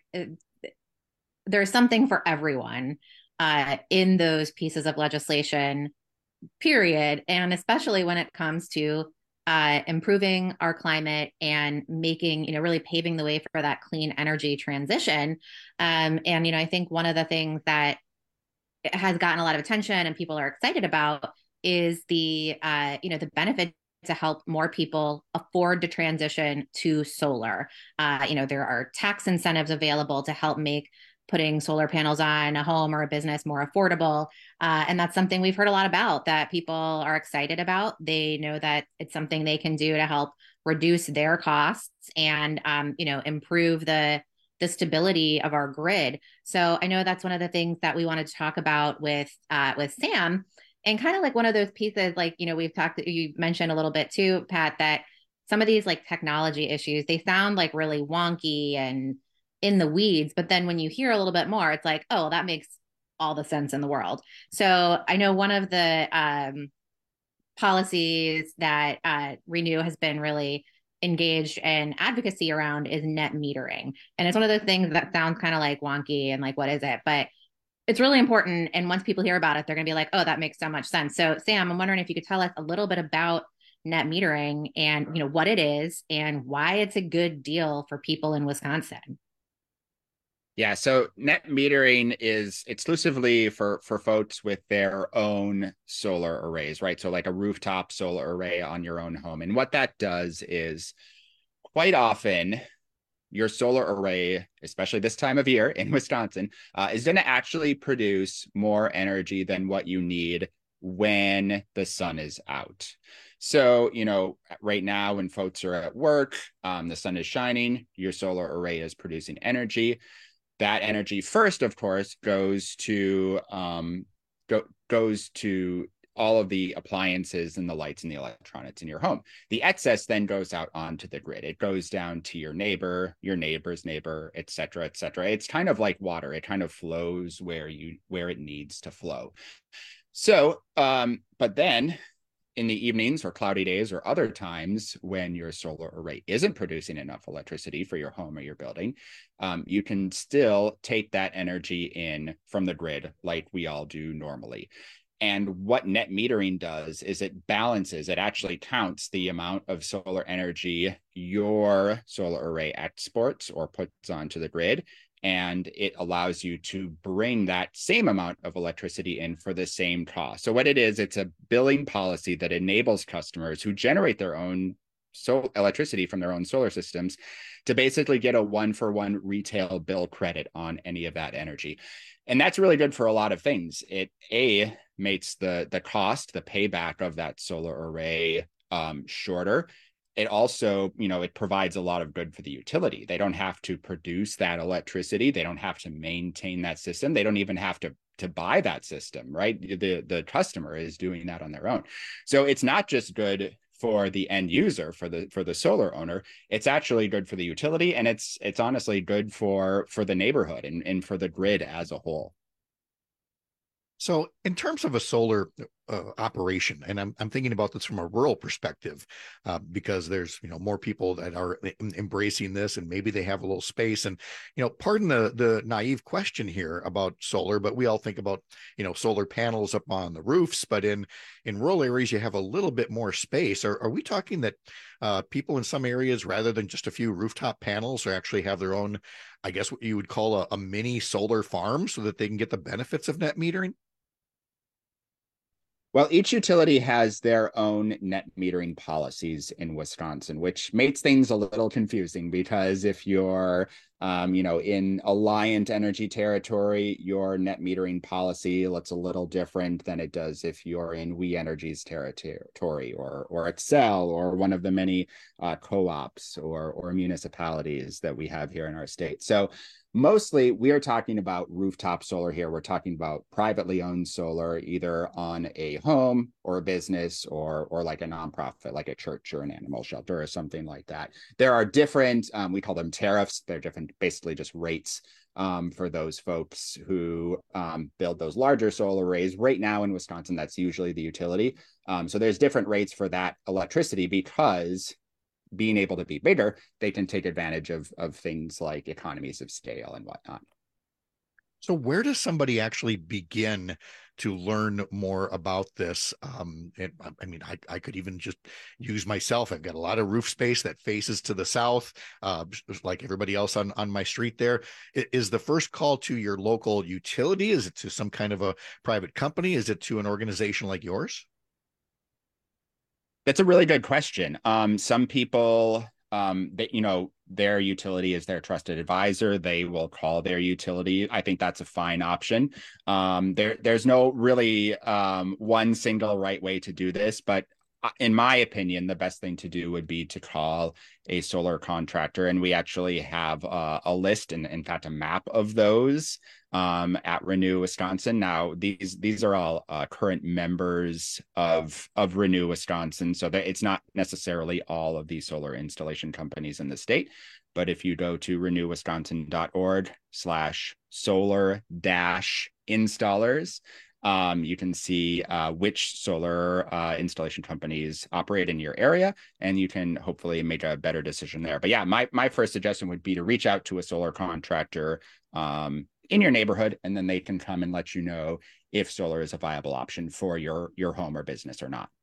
W: there's something for everyone uh, in those pieces of legislation, period. And especially when it comes to Uh, improving our climate and making, you know, really paving the way for that clean energy transition. Um, and, you know, I think one of the things that has gotten a lot of attention and people are excited about is the, uh, you know, the benefit to help more people afford to transition to solar. Uh, you know, there are tax incentives available to help make putting solar panels on a home or a business more affordable. Uh, and that's something we've heard a lot about, that people are excited about. They know that it's something they can do to help reduce their costs and, um, you know, improve the the stability of our grid. So I know that's one of the things that we wanted to talk about with uh, with Sam, and kind of like one of those pieces, like, you know, we've talked, you mentioned a little bit too, Pat, that some of these like technology issues, they sound like really wonky and in the weeds, but then when you hear a little bit more, it's like, oh, that makes all the sense in the world. So I know one of the um, policies that uh, Renew has been really engaged in advocacy around is net metering. And it's one of those things that sounds kind of like wonky and like, what is it? But it's really important. And once people hear about it, they're going to be like, oh, that makes so much sense. So Sam, I'm wondering if you could tell us a little bit about net metering and, you know, what it is and why it's a good deal for people in Wisconsin.
X: Yeah, so net metering is exclusively for, for folks with their own solar arrays, right? So like a rooftop solar array on your own home. And what that does is quite often your solar array, especially this time of year in Wisconsin, uh, is going to actually produce more energy than what you need when the sun is out. So, you know, right now when folks are at work, um, the sun is shining, your solar array is producing energy. That energy first, of course, goes to um, go, goes to all of the appliances and the lights and the electronics in your home. The excess then goes out onto the grid. It goes down to your neighbor, your neighbor's neighbor, et cetera, et cetera. It's kind of like water. It kind of flows where you where it needs to flow. So, um, but then in the evenings or cloudy days or other times when your solar array isn't producing enough electricity for your home or your building, um, you can still take that energy in from the grid like we all do normally. And what net metering does is it balances, it actually counts the amount of solar energy your solar array exports or puts onto the grid. And it allows you to bring that same amount of electricity in for the same cost. So what it is, it's a billing policy that enables customers who generate their own so electricity from their own solar systems to basically get a one-for-one retail bill credit on any of that energy. And that's really good for a lot of things. It, A, makes the, the cost, the payback of that solar array um, shorter. It also, you know, it provides a lot of good for the utility. They don't have to produce that electricity. They don't have to maintain that system. They don't even have to, to buy that system, right? The, the customer is doing that on their own. So it's not just good for the end user, for the for the solar owner. It's actually good for the utility, and it's it's honestly good for for the neighborhood and, and for the grid as a whole.
P: So in terms of a solar uh, operation, and I'm, I'm thinking about this from a rural perspective, uh, because there's, you know, more people that are embracing this and maybe they have a little space. And, you know, pardon the, the naive question here about solar, but we all think about, you know, solar panels up on the roofs, but in, in rural areas, you have a little bit more space. Are, are we talking that uh, people in some areas, rather than just a few rooftop panels, or actually have their own, I guess what you would call a, a mini solar farm so that they can get the benefits of net metering?
X: Well, each utility has their own net metering policies in Wisconsin, which makes things a little confusing because if you're, um, you know, in Alliant Energy territory, your net metering policy looks a little different than it does if you're in We Energy's territory, or or Xcel, or one of the many uh, co-ops or or municipalities that we have here in our state. So mostly, we are talking about rooftop solar here. We're talking about privately owned solar, either on a home or a business, or or like a nonprofit, like a church or an animal shelter or something like that. There are different, um, we call them tariffs. They're different, basically just rates um, for those folks who um, build those larger solar arrays. Right now in Wisconsin, that's usually the utility. Um, so there's different rates for that electricity because being able to be bigger, they can take advantage of, of things like economies of scale and whatnot.
P: So where does somebody actually begin to learn more about this? Um, and, I mean, I, I could even just use myself. I've got a lot of roof space that faces to the south, uh, like everybody else on, on my street there. Is the first call to your local utility? Is it to some kind of a private company? Is it to an organization like yours?
X: That's a really good question. Um, some people, um, that, you know, their utility is their trusted advisor. They will call their utility. I think that's a fine option. Um, there, there's no really um, one single right way to do this, but in my opinion, the best thing to do would be to call a solar contractor. And we actually have uh, a list and, in fact, a map of those um, at Renew Wisconsin. Now, these these are all uh, current members of, of Renew Wisconsin. So that it's not necessarily all of the solar installation companies in the state. But if you go to renew wisconsin dot org slash solar dash installers, Um, you can see uh, which solar uh, installation companies operate in your area, and you can hopefully make a better decision there. But yeah, my my first suggestion would be to reach out to a solar contractor um, in your neighborhood, and then they can come and let you know if solar is a viable option for your your home or business or not.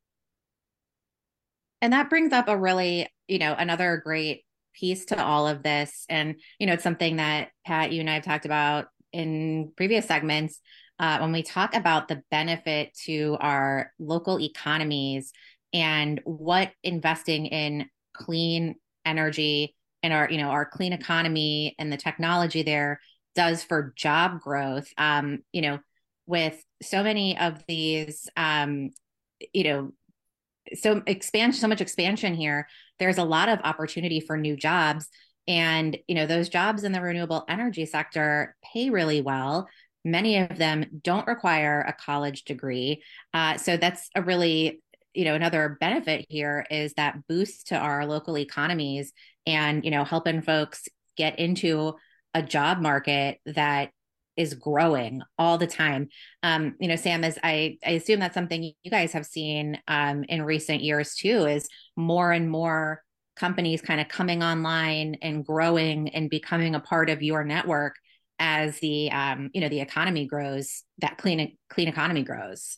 W: And that brings up a really, you know, another great piece to all of this. And, you know, it's something that Pat, you and I have talked about in previous segments. Uh, when we talk about the benefit to our local economies and what investing in clean energy and our, you know, our clean economy and the technology there does for job growth, um, you know, with so many of these, um, you know, so expand, so much expansion here, there's a lot of opportunity for new jobs. And, you know, those jobs in the renewable energy sector pay really well. Many of them don't require a college degree. Uh, so that's a really, you know, another benefit here is that boost to our local economies and, you know, helping folks get into a job market that is growing all the time. Um, you know, Sam, as I, I assume that's something you guys have seen um, in recent years too, is more and more companies kind of coming online and growing and becoming a part of your network as the, um, you know, the economy grows, that clean, clean economy grows.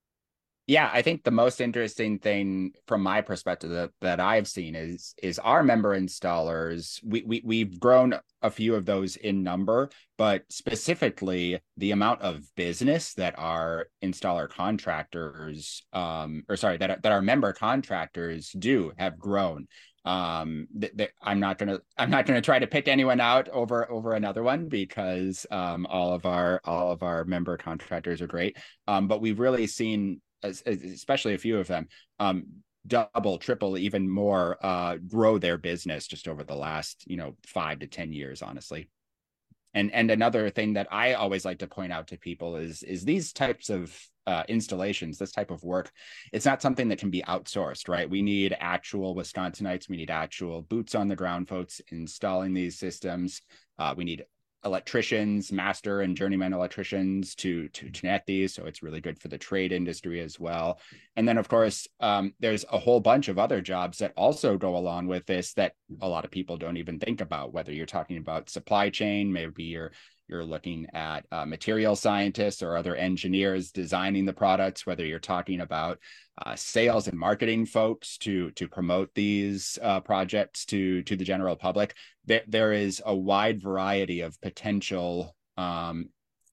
X: Yeah, I think the most interesting thing from my perspective that, that I've seen is is our member installers. We, we we've grown a few of those in number, but specifically the amount of business that our installer contractors, um, or sorry, that that our member contractors do have grown. Um, th- th- I'm not gonna I'm not gonna try to pick anyone out over over another one because um, all of our all of our member contractors are great. Um, but we've really seen, especially a few of them, um, double, triple, even more, uh, grow their business just over the last, you know, five to ten years, honestly. And and another thing that I always like to point out to people is is these types of uh, installations, this type of work, it's not something that can be outsourced, right? We need actual Wisconsinites, we need actual boots on the ground folks installing these systems. Uh, we need electricians, master and journeyman electricians to to connect these, so it's really good for the trade industry as well. And then of course um, there's a whole bunch of other jobs that also go along with this that a lot of people don't even think about, whether you're talking about supply chain, maybe you're you're looking at uh, material scientists or other engineers designing the products, whether you're talking about uh, sales and marketing folks to to promote these uh, projects to to the general public. There, there is a wide variety of potential um,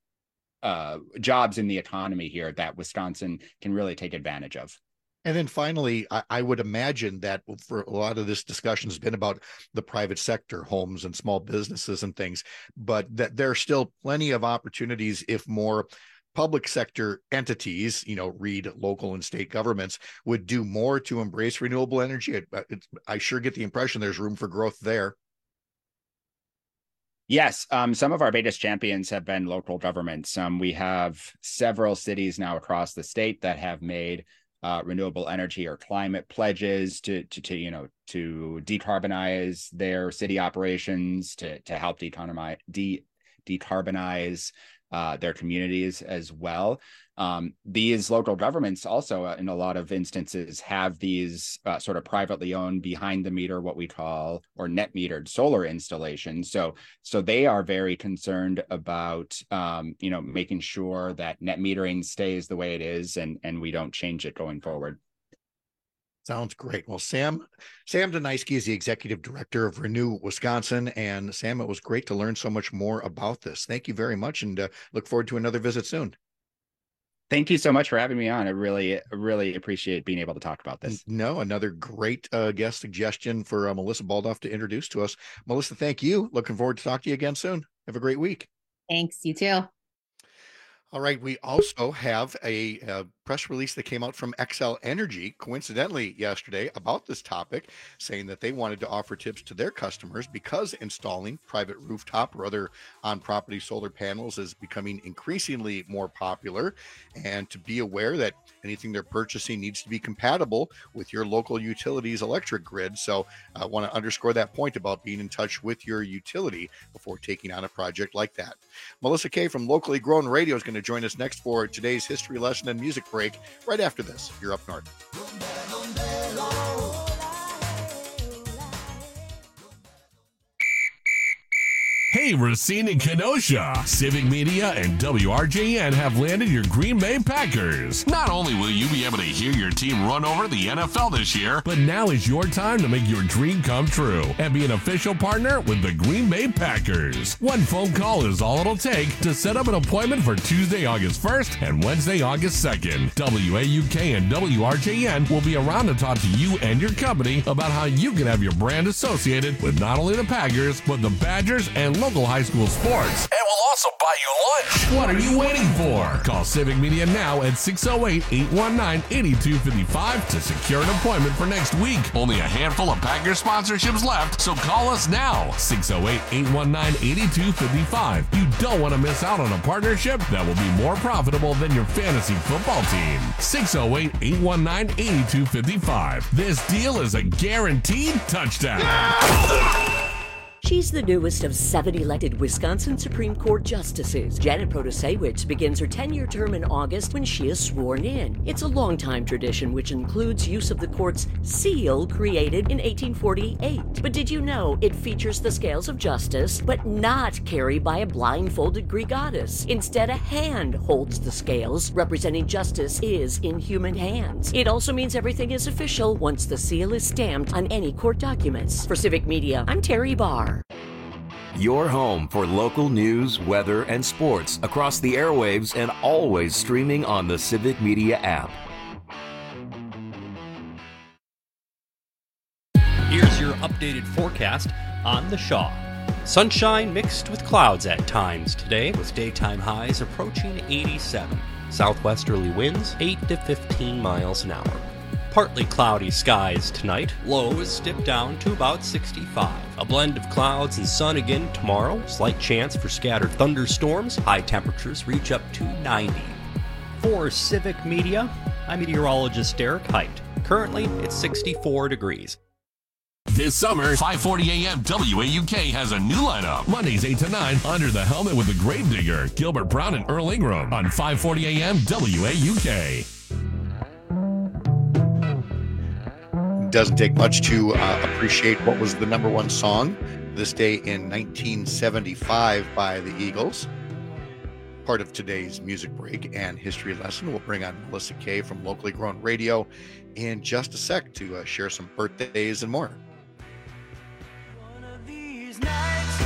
X: uh, jobs in the economy here that Wisconsin can really take advantage of.
P: And then finally, I, I would imagine that for a lot of this discussion has been about the private sector, homes and small businesses and things, but that there are still plenty of opportunities if more public sector entities, you know, read local and state governments, would do more to embrace renewable energy. I, I sure get the impression there's room for growth there.
X: Yes, um, some of our biggest champions have been local governments. Um, we have several cities now across the state that have made Uh, renewable energy or climate pledges to, to, to, you know, to decarbonize their city operations, to, to help decarbonize, de, decarbonize uh, their communities as well. Um, these local governments also, uh, in a lot of instances, have these uh, sort of privately owned behind the meter, what we call, or net metered solar installations. So, so they are very concerned about, um, you know, making sure that net metering stays the way it is, and and we don't change it going forward.
P: Sounds great. Well, Sam, Sam Daniski is the executive director of Renew Wisconsin. And Sam, it was great to learn so much more about this. Thank you very much, and uh, look forward to another visit soon.
X: Thank you so much for having me on. I really, really appreciate being able to talk about this.
P: No, another great uh, guest suggestion for uh, Melissa Baldoff to introduce to us. Melissa, thank you. Looking forward to talking to you again soon. Have a great week.
W: Thanks. You too.
P: All right. We also have a, a press release that came out from Xcel Energy, coincidentally yesterday, about this topic, saying that they wanted to offer tips to their customers because installing private rooftop or other on-property solar panels is becoming increasingly more popular, and to be aware that anything they're purchasing needs to be compatible with your local utility's electric grid. So I want to underscore that point about being in touch with your utility before taking on a project like that. Melissa Kay from Locally Grown Radio is going to join us next for today's history lesson and music break right after this. You're Up North.
J: Hey, Racine and Kenosha, Civic Media and W R J N have landed your Green Bay Packers. Not only will you be able to hear your team run over the N F L this year, but now is your time to make your dream come true and be an official partner with the Green Bay Packers. One phone call is all it'll take to set up an appointment for Tuesday, August first and Wednesday, August second. W A U K and W R J N will be around to talk to you and your company about how you can have your brand associated with not only the Packers, but the Badgers and local high school sports.
K: And we'll also buy you lunch.
J: What are you waiting for? Call Civic Media now at six oh eight, eight one nine, eight two five five to secure an appointment for next week. Only a handful of Packers sponsorships left, so call us now. six oh eight, eight one nine, eight two five five. You don't want to miss out on a partnership that will be more profitable than your fantasy football team. six oh eight, eight one nine, eight two five five. This deal is a guaranteed touchdown. Yeah!
L: She's the newest of seven elected Wisconsin Supreme Court justices. Janet Protasewicz begins her ten-year term in August when she is sworn in. It's a long-time tradition which includes use of the court's seal created in eighteen forty-eight. But did you know it features the scales of justice, but not carried by a blindfolded Greek goddess? Instead, a hand holds the scales, representing justice is in human hands. It also means everything is official once the seal is stamped on any court documents. For Civic Media, I'm Terry Barr.
T: Your home for local news, weather, and sports across the airwaves and always streaming on the Civic Media app.
E: Here's your updated forecast on the Shaw. Sunshine mixed with clouds at times today, with daytime highs approaching eighty-seven. Southwesterly winds eight to fifteen miles an hour. Partly cloudy skies tonight. Lows dip down to about sixty-five. A blend of clouds and sun again tomorrow. Slight chance for scattered thunderstorms. High temperatures reach up to ninety. For Civic Media, I'm meteorologist Derek Height. Currently, it's sixty-four degrees.
J: This summer, five forty A M W A U K has a new lineup. Mondays eight to nine, Under the Helmet with the Grave Digger, Gilbert Brown and Earl Ingram on five forty A M W A U K.
P: Doesn't take much to uh, appreciate what was the number one song this day in nineteen seventy-five by the Eagles. Part of today's music break and history lesson, we'll bring on Melissa Kay from Locally Grown Radio in just a sec to uh, share some birthdays and more.
F: One of these nights,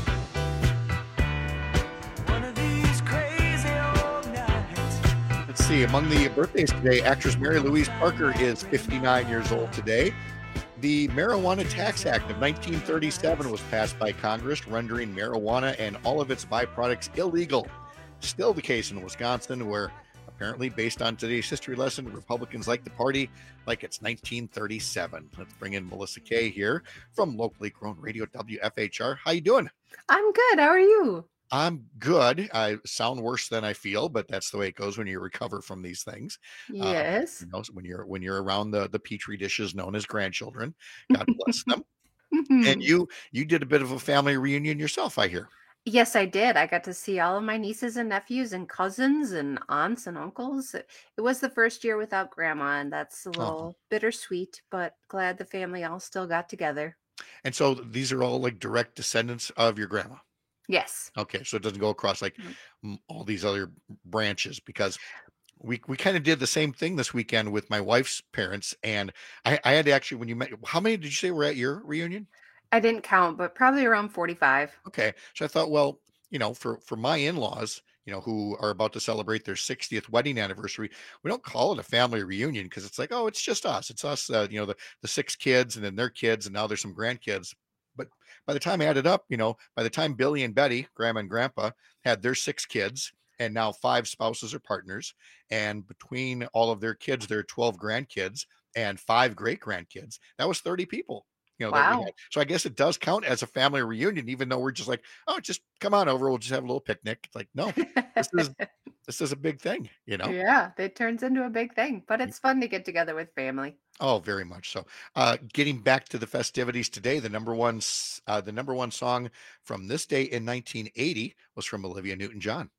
F: one of these crazy old nights.
P: Let's see, among the birthdays today, actress Mary Louise Parker is fifty-nine years old today. The Marijuana Tax Act of nineteen thirty-seven was passed by Congress, rendering marijuana and all of its byproducts illegal. Still the case in Wisconsin, where apparently, based on today's history lesson, Republicans like the party like it's nineteen thirty-seven. Let's bring in Melissa Kay here from Locally Grown Radio W F H R. How you doing?
G: I'm good. How are you?
P: I'm good. I sound worse than I feel, but that's the way it goes when you recover from these things.
G: Yes.
P: Uh, you know, when you're when you're around the the petri dishes known as grandchildren, God bless them. And you you did a bit of a family reunion yourself, I hear.
G: Yes, I did. I got to see all of my nieces and nephews and cousins and aunts and uncles. It, it was the first year without grandma, and that's a little
P: Oh.
G: bittersweet, but glad the family all still got together.
P: And so these are all like direct descendants of your grandma.
G: Yes.
P: Okay, so it doesn't go across like
G: Mhm.
P: m- all these other branches, because we we kind of did the same thing this weekend with my wife's parents, and I, I had to actually, when you met, how many did you say were at your reunion?
G: I didn't count, but probably around forty-five.
P: Okay, so I thought, well, you know, for for my in-laws, you know, who are about to celebrate their sixtieth wedding anniversary, we don't call it a family reunion because it's like, oh, it's just us, it's us, uh, you know, the the six kids and then their kids, and now there's some grandkids. But by the time I added up, you know, by the time Billy and Betty, grandma and grandpa, had their six kids, and now five spouses or partners, and between all of their kids, there are twelve grandkids and five great grandkids. That was thirty people. You know, that we
G: Wow.
P: had. So I guess it does count as a family reunion, even though we're just like, oh, just come on over. We'll just have a little picnic. It's like, no, this is this is a big thing, you know?
G: Yeah, it turns into a big thing, but it's fun to get together with family.
P: Oh, very much so. Uh, getting back to the festivities today, the number one s- uh, the number one song from this day in nineteen eighty was from Olivia Newton-John.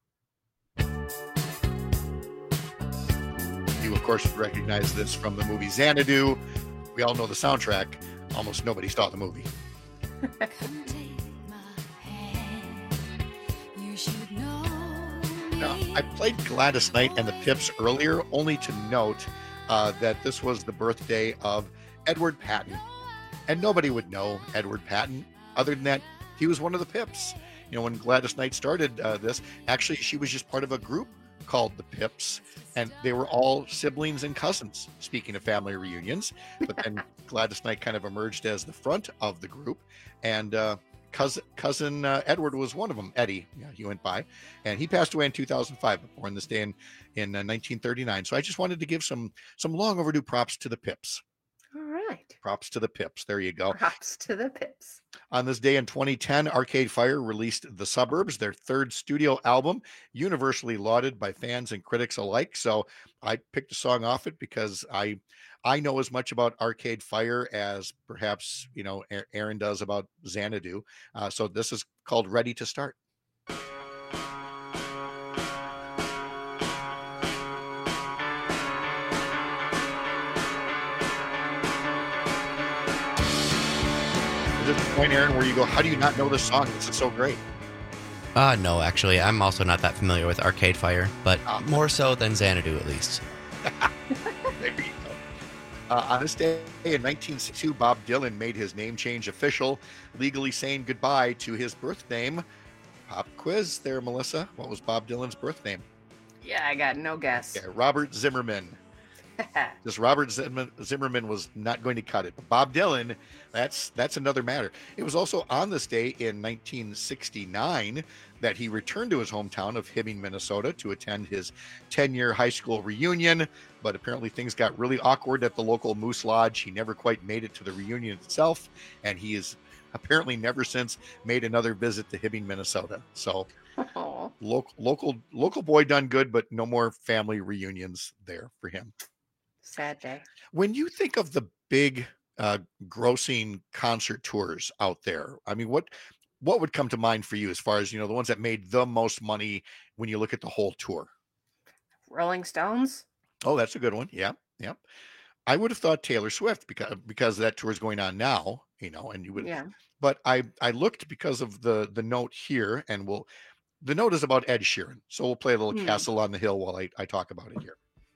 P: You, of course, would recognize this from the movie Xanadu. We all know the soundtrack. Almost nobody saw the movie. Now, I played Gladys Knight and the Pips earlier, only to note uh, that this was the birthday of Edward Patton. And nobody would know Edward Patton other than that he was one of the Pips. You know, when Gladys Knight started uh, this, actually, she was just part of a group called the Pips, and they were all siblings and cousins, speaking of family reunions. But then Gladys Knight kind of emerged as the front of the group, and uh, cousin, cousin uh, Edward was one of them. Eddie, yeah, he went by, and he passed away in two thousand five, born this day in, in uh, nineteen thirty-nine. So I just wanted to give some some long overdue props to the Pips.
G: All right. right.
P: Props to the Pips. There you go.
G: Props to the Pips.
P: On this day in twenty ten, Arcade Fire released The Suburbs, their third studio album, universally lauded by fans and critics alike. So I picked a song off it because I I know as much about Arcade Fire as perhaps, you know, Aaron does about Xanadu. Uh, so this is called Ready to Start. Is this the point, Aaron, where you go, how do you not know this song? This is so great.
Q: Uh, no, actually, I'm also not that familiar with Arcade Fire, but
P: Oh.
Q: more so than Xanadu, at least.
P: There you go. Uh, on this day in nineteen sixty-two, Bob Dylan made his name change official, legally saying goodbye to his birth name. Pop quiz there, Melissa. What was Bob Dylan's birth name?
G: Yeah, I got no guess.
P: Yeah, Robert Zimmerman. This Robert Zimmerman, Zimmerman was not going to cut it. But Bob Dylan, that's that's another matter. It was also on this day in nineteen sixty-nine that he returned to his hometown of Hibbing, Minnesota to attend his ten-year high school reunion. But apparently things got really awkward at the local Moose Lodge. He never quite made it to the reunion itself. And he has apparently never since made another visit to Hibbing, Minnesota. So local, local, local boy done good, but no more family reunions there for him.
G: Sad day.
P: When you think of the big uh, grossing concert tours out there, I mean, what what would come to mind for you as far as, you know, the ones that made the most money when you look at the whole tour?
G: Rolling Stones?
P: Oh, that's a good one. Yeah, yeah. I would have thought Taylor Swift because because that tour is going on now, you know, and you would.
G: Yeah.
P: But I I looked because of the the note here, and we'll the note is about Ed Sheeran, so we'll play a little
G: Hmm.
P: Castle on the Hill while I, I talk about it here.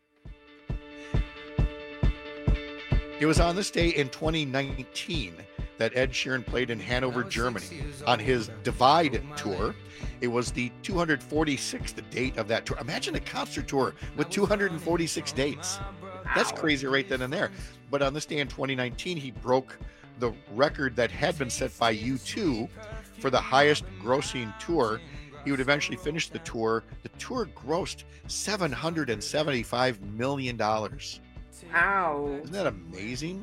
P: It was on this day in twenty nineteen that Ed Sheeran played in Hanover, Germany on his Divide tour. It was the two hundred forty-sixth date of that tour. Imagine a concert tour with two hundred forty-six dates. That's crazy right then and there. But on this day in twenty nineteen, he broke the record that had been set by U two for the highest grossing tour. He would eventually finish the tour. The tour grossed seven hundred seventy-five million dollars.
G: Wow.
P: Isn't that amazing?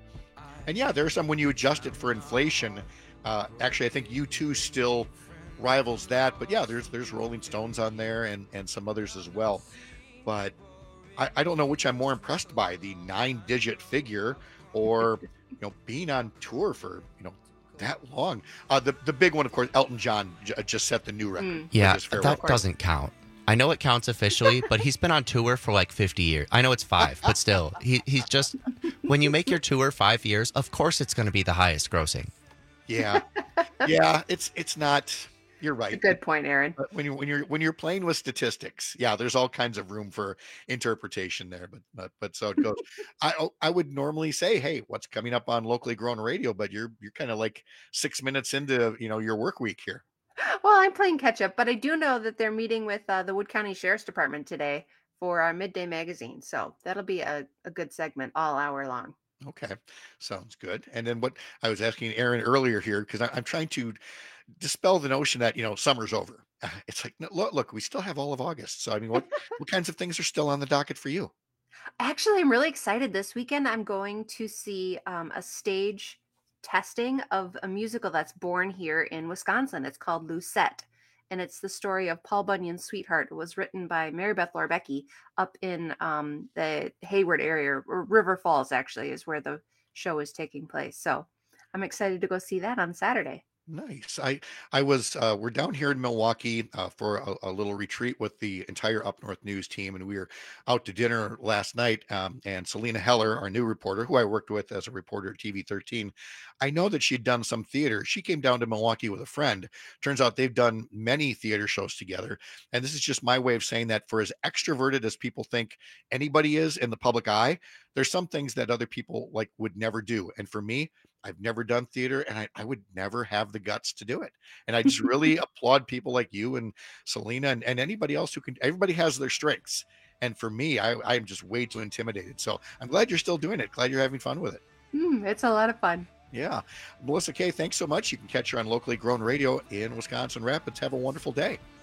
P: And yeah, there's some when you adjust it for inflation. Uh, actually, I think U two still rivals that. But yeah, there's there's Rolling Stones on there and, and some others as well. But I, I don't know which I'm more impressed by, the nine-digit figure or, you know, being on tour for, you know, that long. Uh, the, the big one, of course, Elton John j- just set the new record. with
Q: Yeah,
P: his farewell
Q: that
P: tour.
Q: doesn't count. I know it counts officially, but he's been on tour for like fifty years. I know it's five, but still, he he's just, when you make your tour five years, of course it's going to be the highest grossing.
P: Yeah, yeah, it's it's not. You're right.
G: Good point, Aaron.
P: But when you when you're when you're playing with statistics, yeah, there's all kinds of room for interpretation there. But but but so it goes. I oh, I would normally say, hey, what's coming up on locally grown radio? But you're you're kind of like six minutes into you know your work week here.
G: Well, I'm playing catch up, but I do know that they're meeting with uh, the Wood County Sheriff's Department today for our midday magazine. So that'll be a, a good segment all hour long.
P: Okay, sounds good. And then what I was asking Aaron earlier here, because I'm trying to dispel the notion that you know summer's over. It's like, no, look, look, we still have all of August. So I mean, what what kinds of things are still on the docket for you?
G: Actually, I'm really excited. This weekend, I'm going to see um, a stage testing of a musical that's born here in Wisconsin. It's called Lucette, and it's the story of Paul Bunyan's Sweetheart. It was written by Mary Beth Lorbecki up in um, the Hayward area, or River Falls, actually, is where the show is taking place. So I'm excited to go see that on Saturday.
P: Nice. I I was uh, we're down here in Milwaukee uh, for a, a little retreat with the entire Up North News team, and we were out to dinner last night. Um, and Selena Heller, our new reporter, who I worked with as a reporter at T V thirteen, I know that she'd done some theater. She came down to Milwaukee with a friend. Turns out they've done many theater shows together. And this is just my way of saying that for as extroverted as people think anybody is in the public eye, there's some things that other people like would never do. And for me, I've never done theater and I, I would never have the guts to do it. And I just really applaud people like you and Selena and, and anybody else who can. Everybody has their strengths. And for me, I, I'm just way too intimidated. So I'm glad you're still doing it. Glad you're having fun with it.
G: Mm, it's a lot of fun.
P: Yeah. Melissa Kay, thanks so much. You can catch her on locally grown radio in Wisconsin Rapids. Have a wonderful day.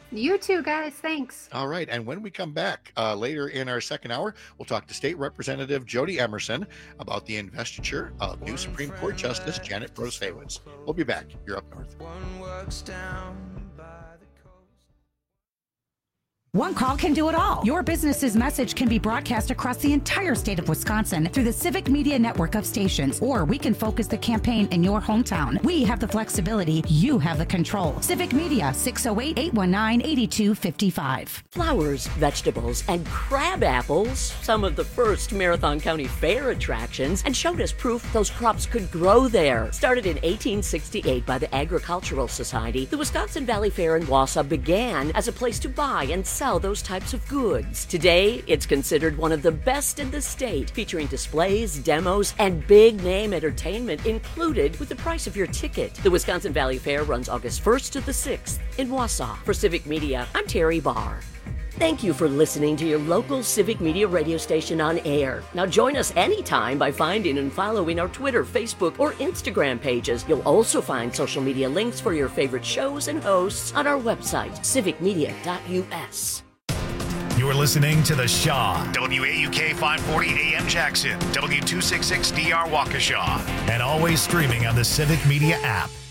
G: You too, guys. Thanks.
P: All right. And when we come back uh, later in our second hour, we'll talk to State Representative Jody Emerson about the investiture of new Supreme Court Justice Janet Protasiewicz. We'll be back. You're Up North.
F: One works down by the
B: One call can do it all. Your business's message can be broadcast across the entire state of Wisconsin through the Civic Media network of stations, or we can focus the campaign in your hometown. We have the flexibility. You have the control. Civic Media, six oh eight, eight one nine, eight two five five.
L: Flowers, vegetables, and crab apples, some of the first Marathon County Fair attractions, and showed us proof those crops could grow there. Started in eighteen sixty-eight by the Agricultural Society, the Wisconsin Valley Fair in Wausau began as a place to buy and sell those types of goods. Today, it's considered one of the best in the state, featuring displays, demos, and big-name entertainment included with the price of your ticket. The Wisconsin Valley Fair runs August first to the sixth in Wausau. For Civic Media, I'm Terry Barr. Thank you for listening to your local Civic Media radio station on air. Now join us anytime by finding and following our Twitter, Facebook, or Instagram pages. You'll also find social media links for your favorite shows and hosts on our website, civic media dot u s.
A: You're listening to The Shaw, W A U K five forty A M Jackson, W two sixty-six D R Waukesha, and always streaming on the Civic Media app.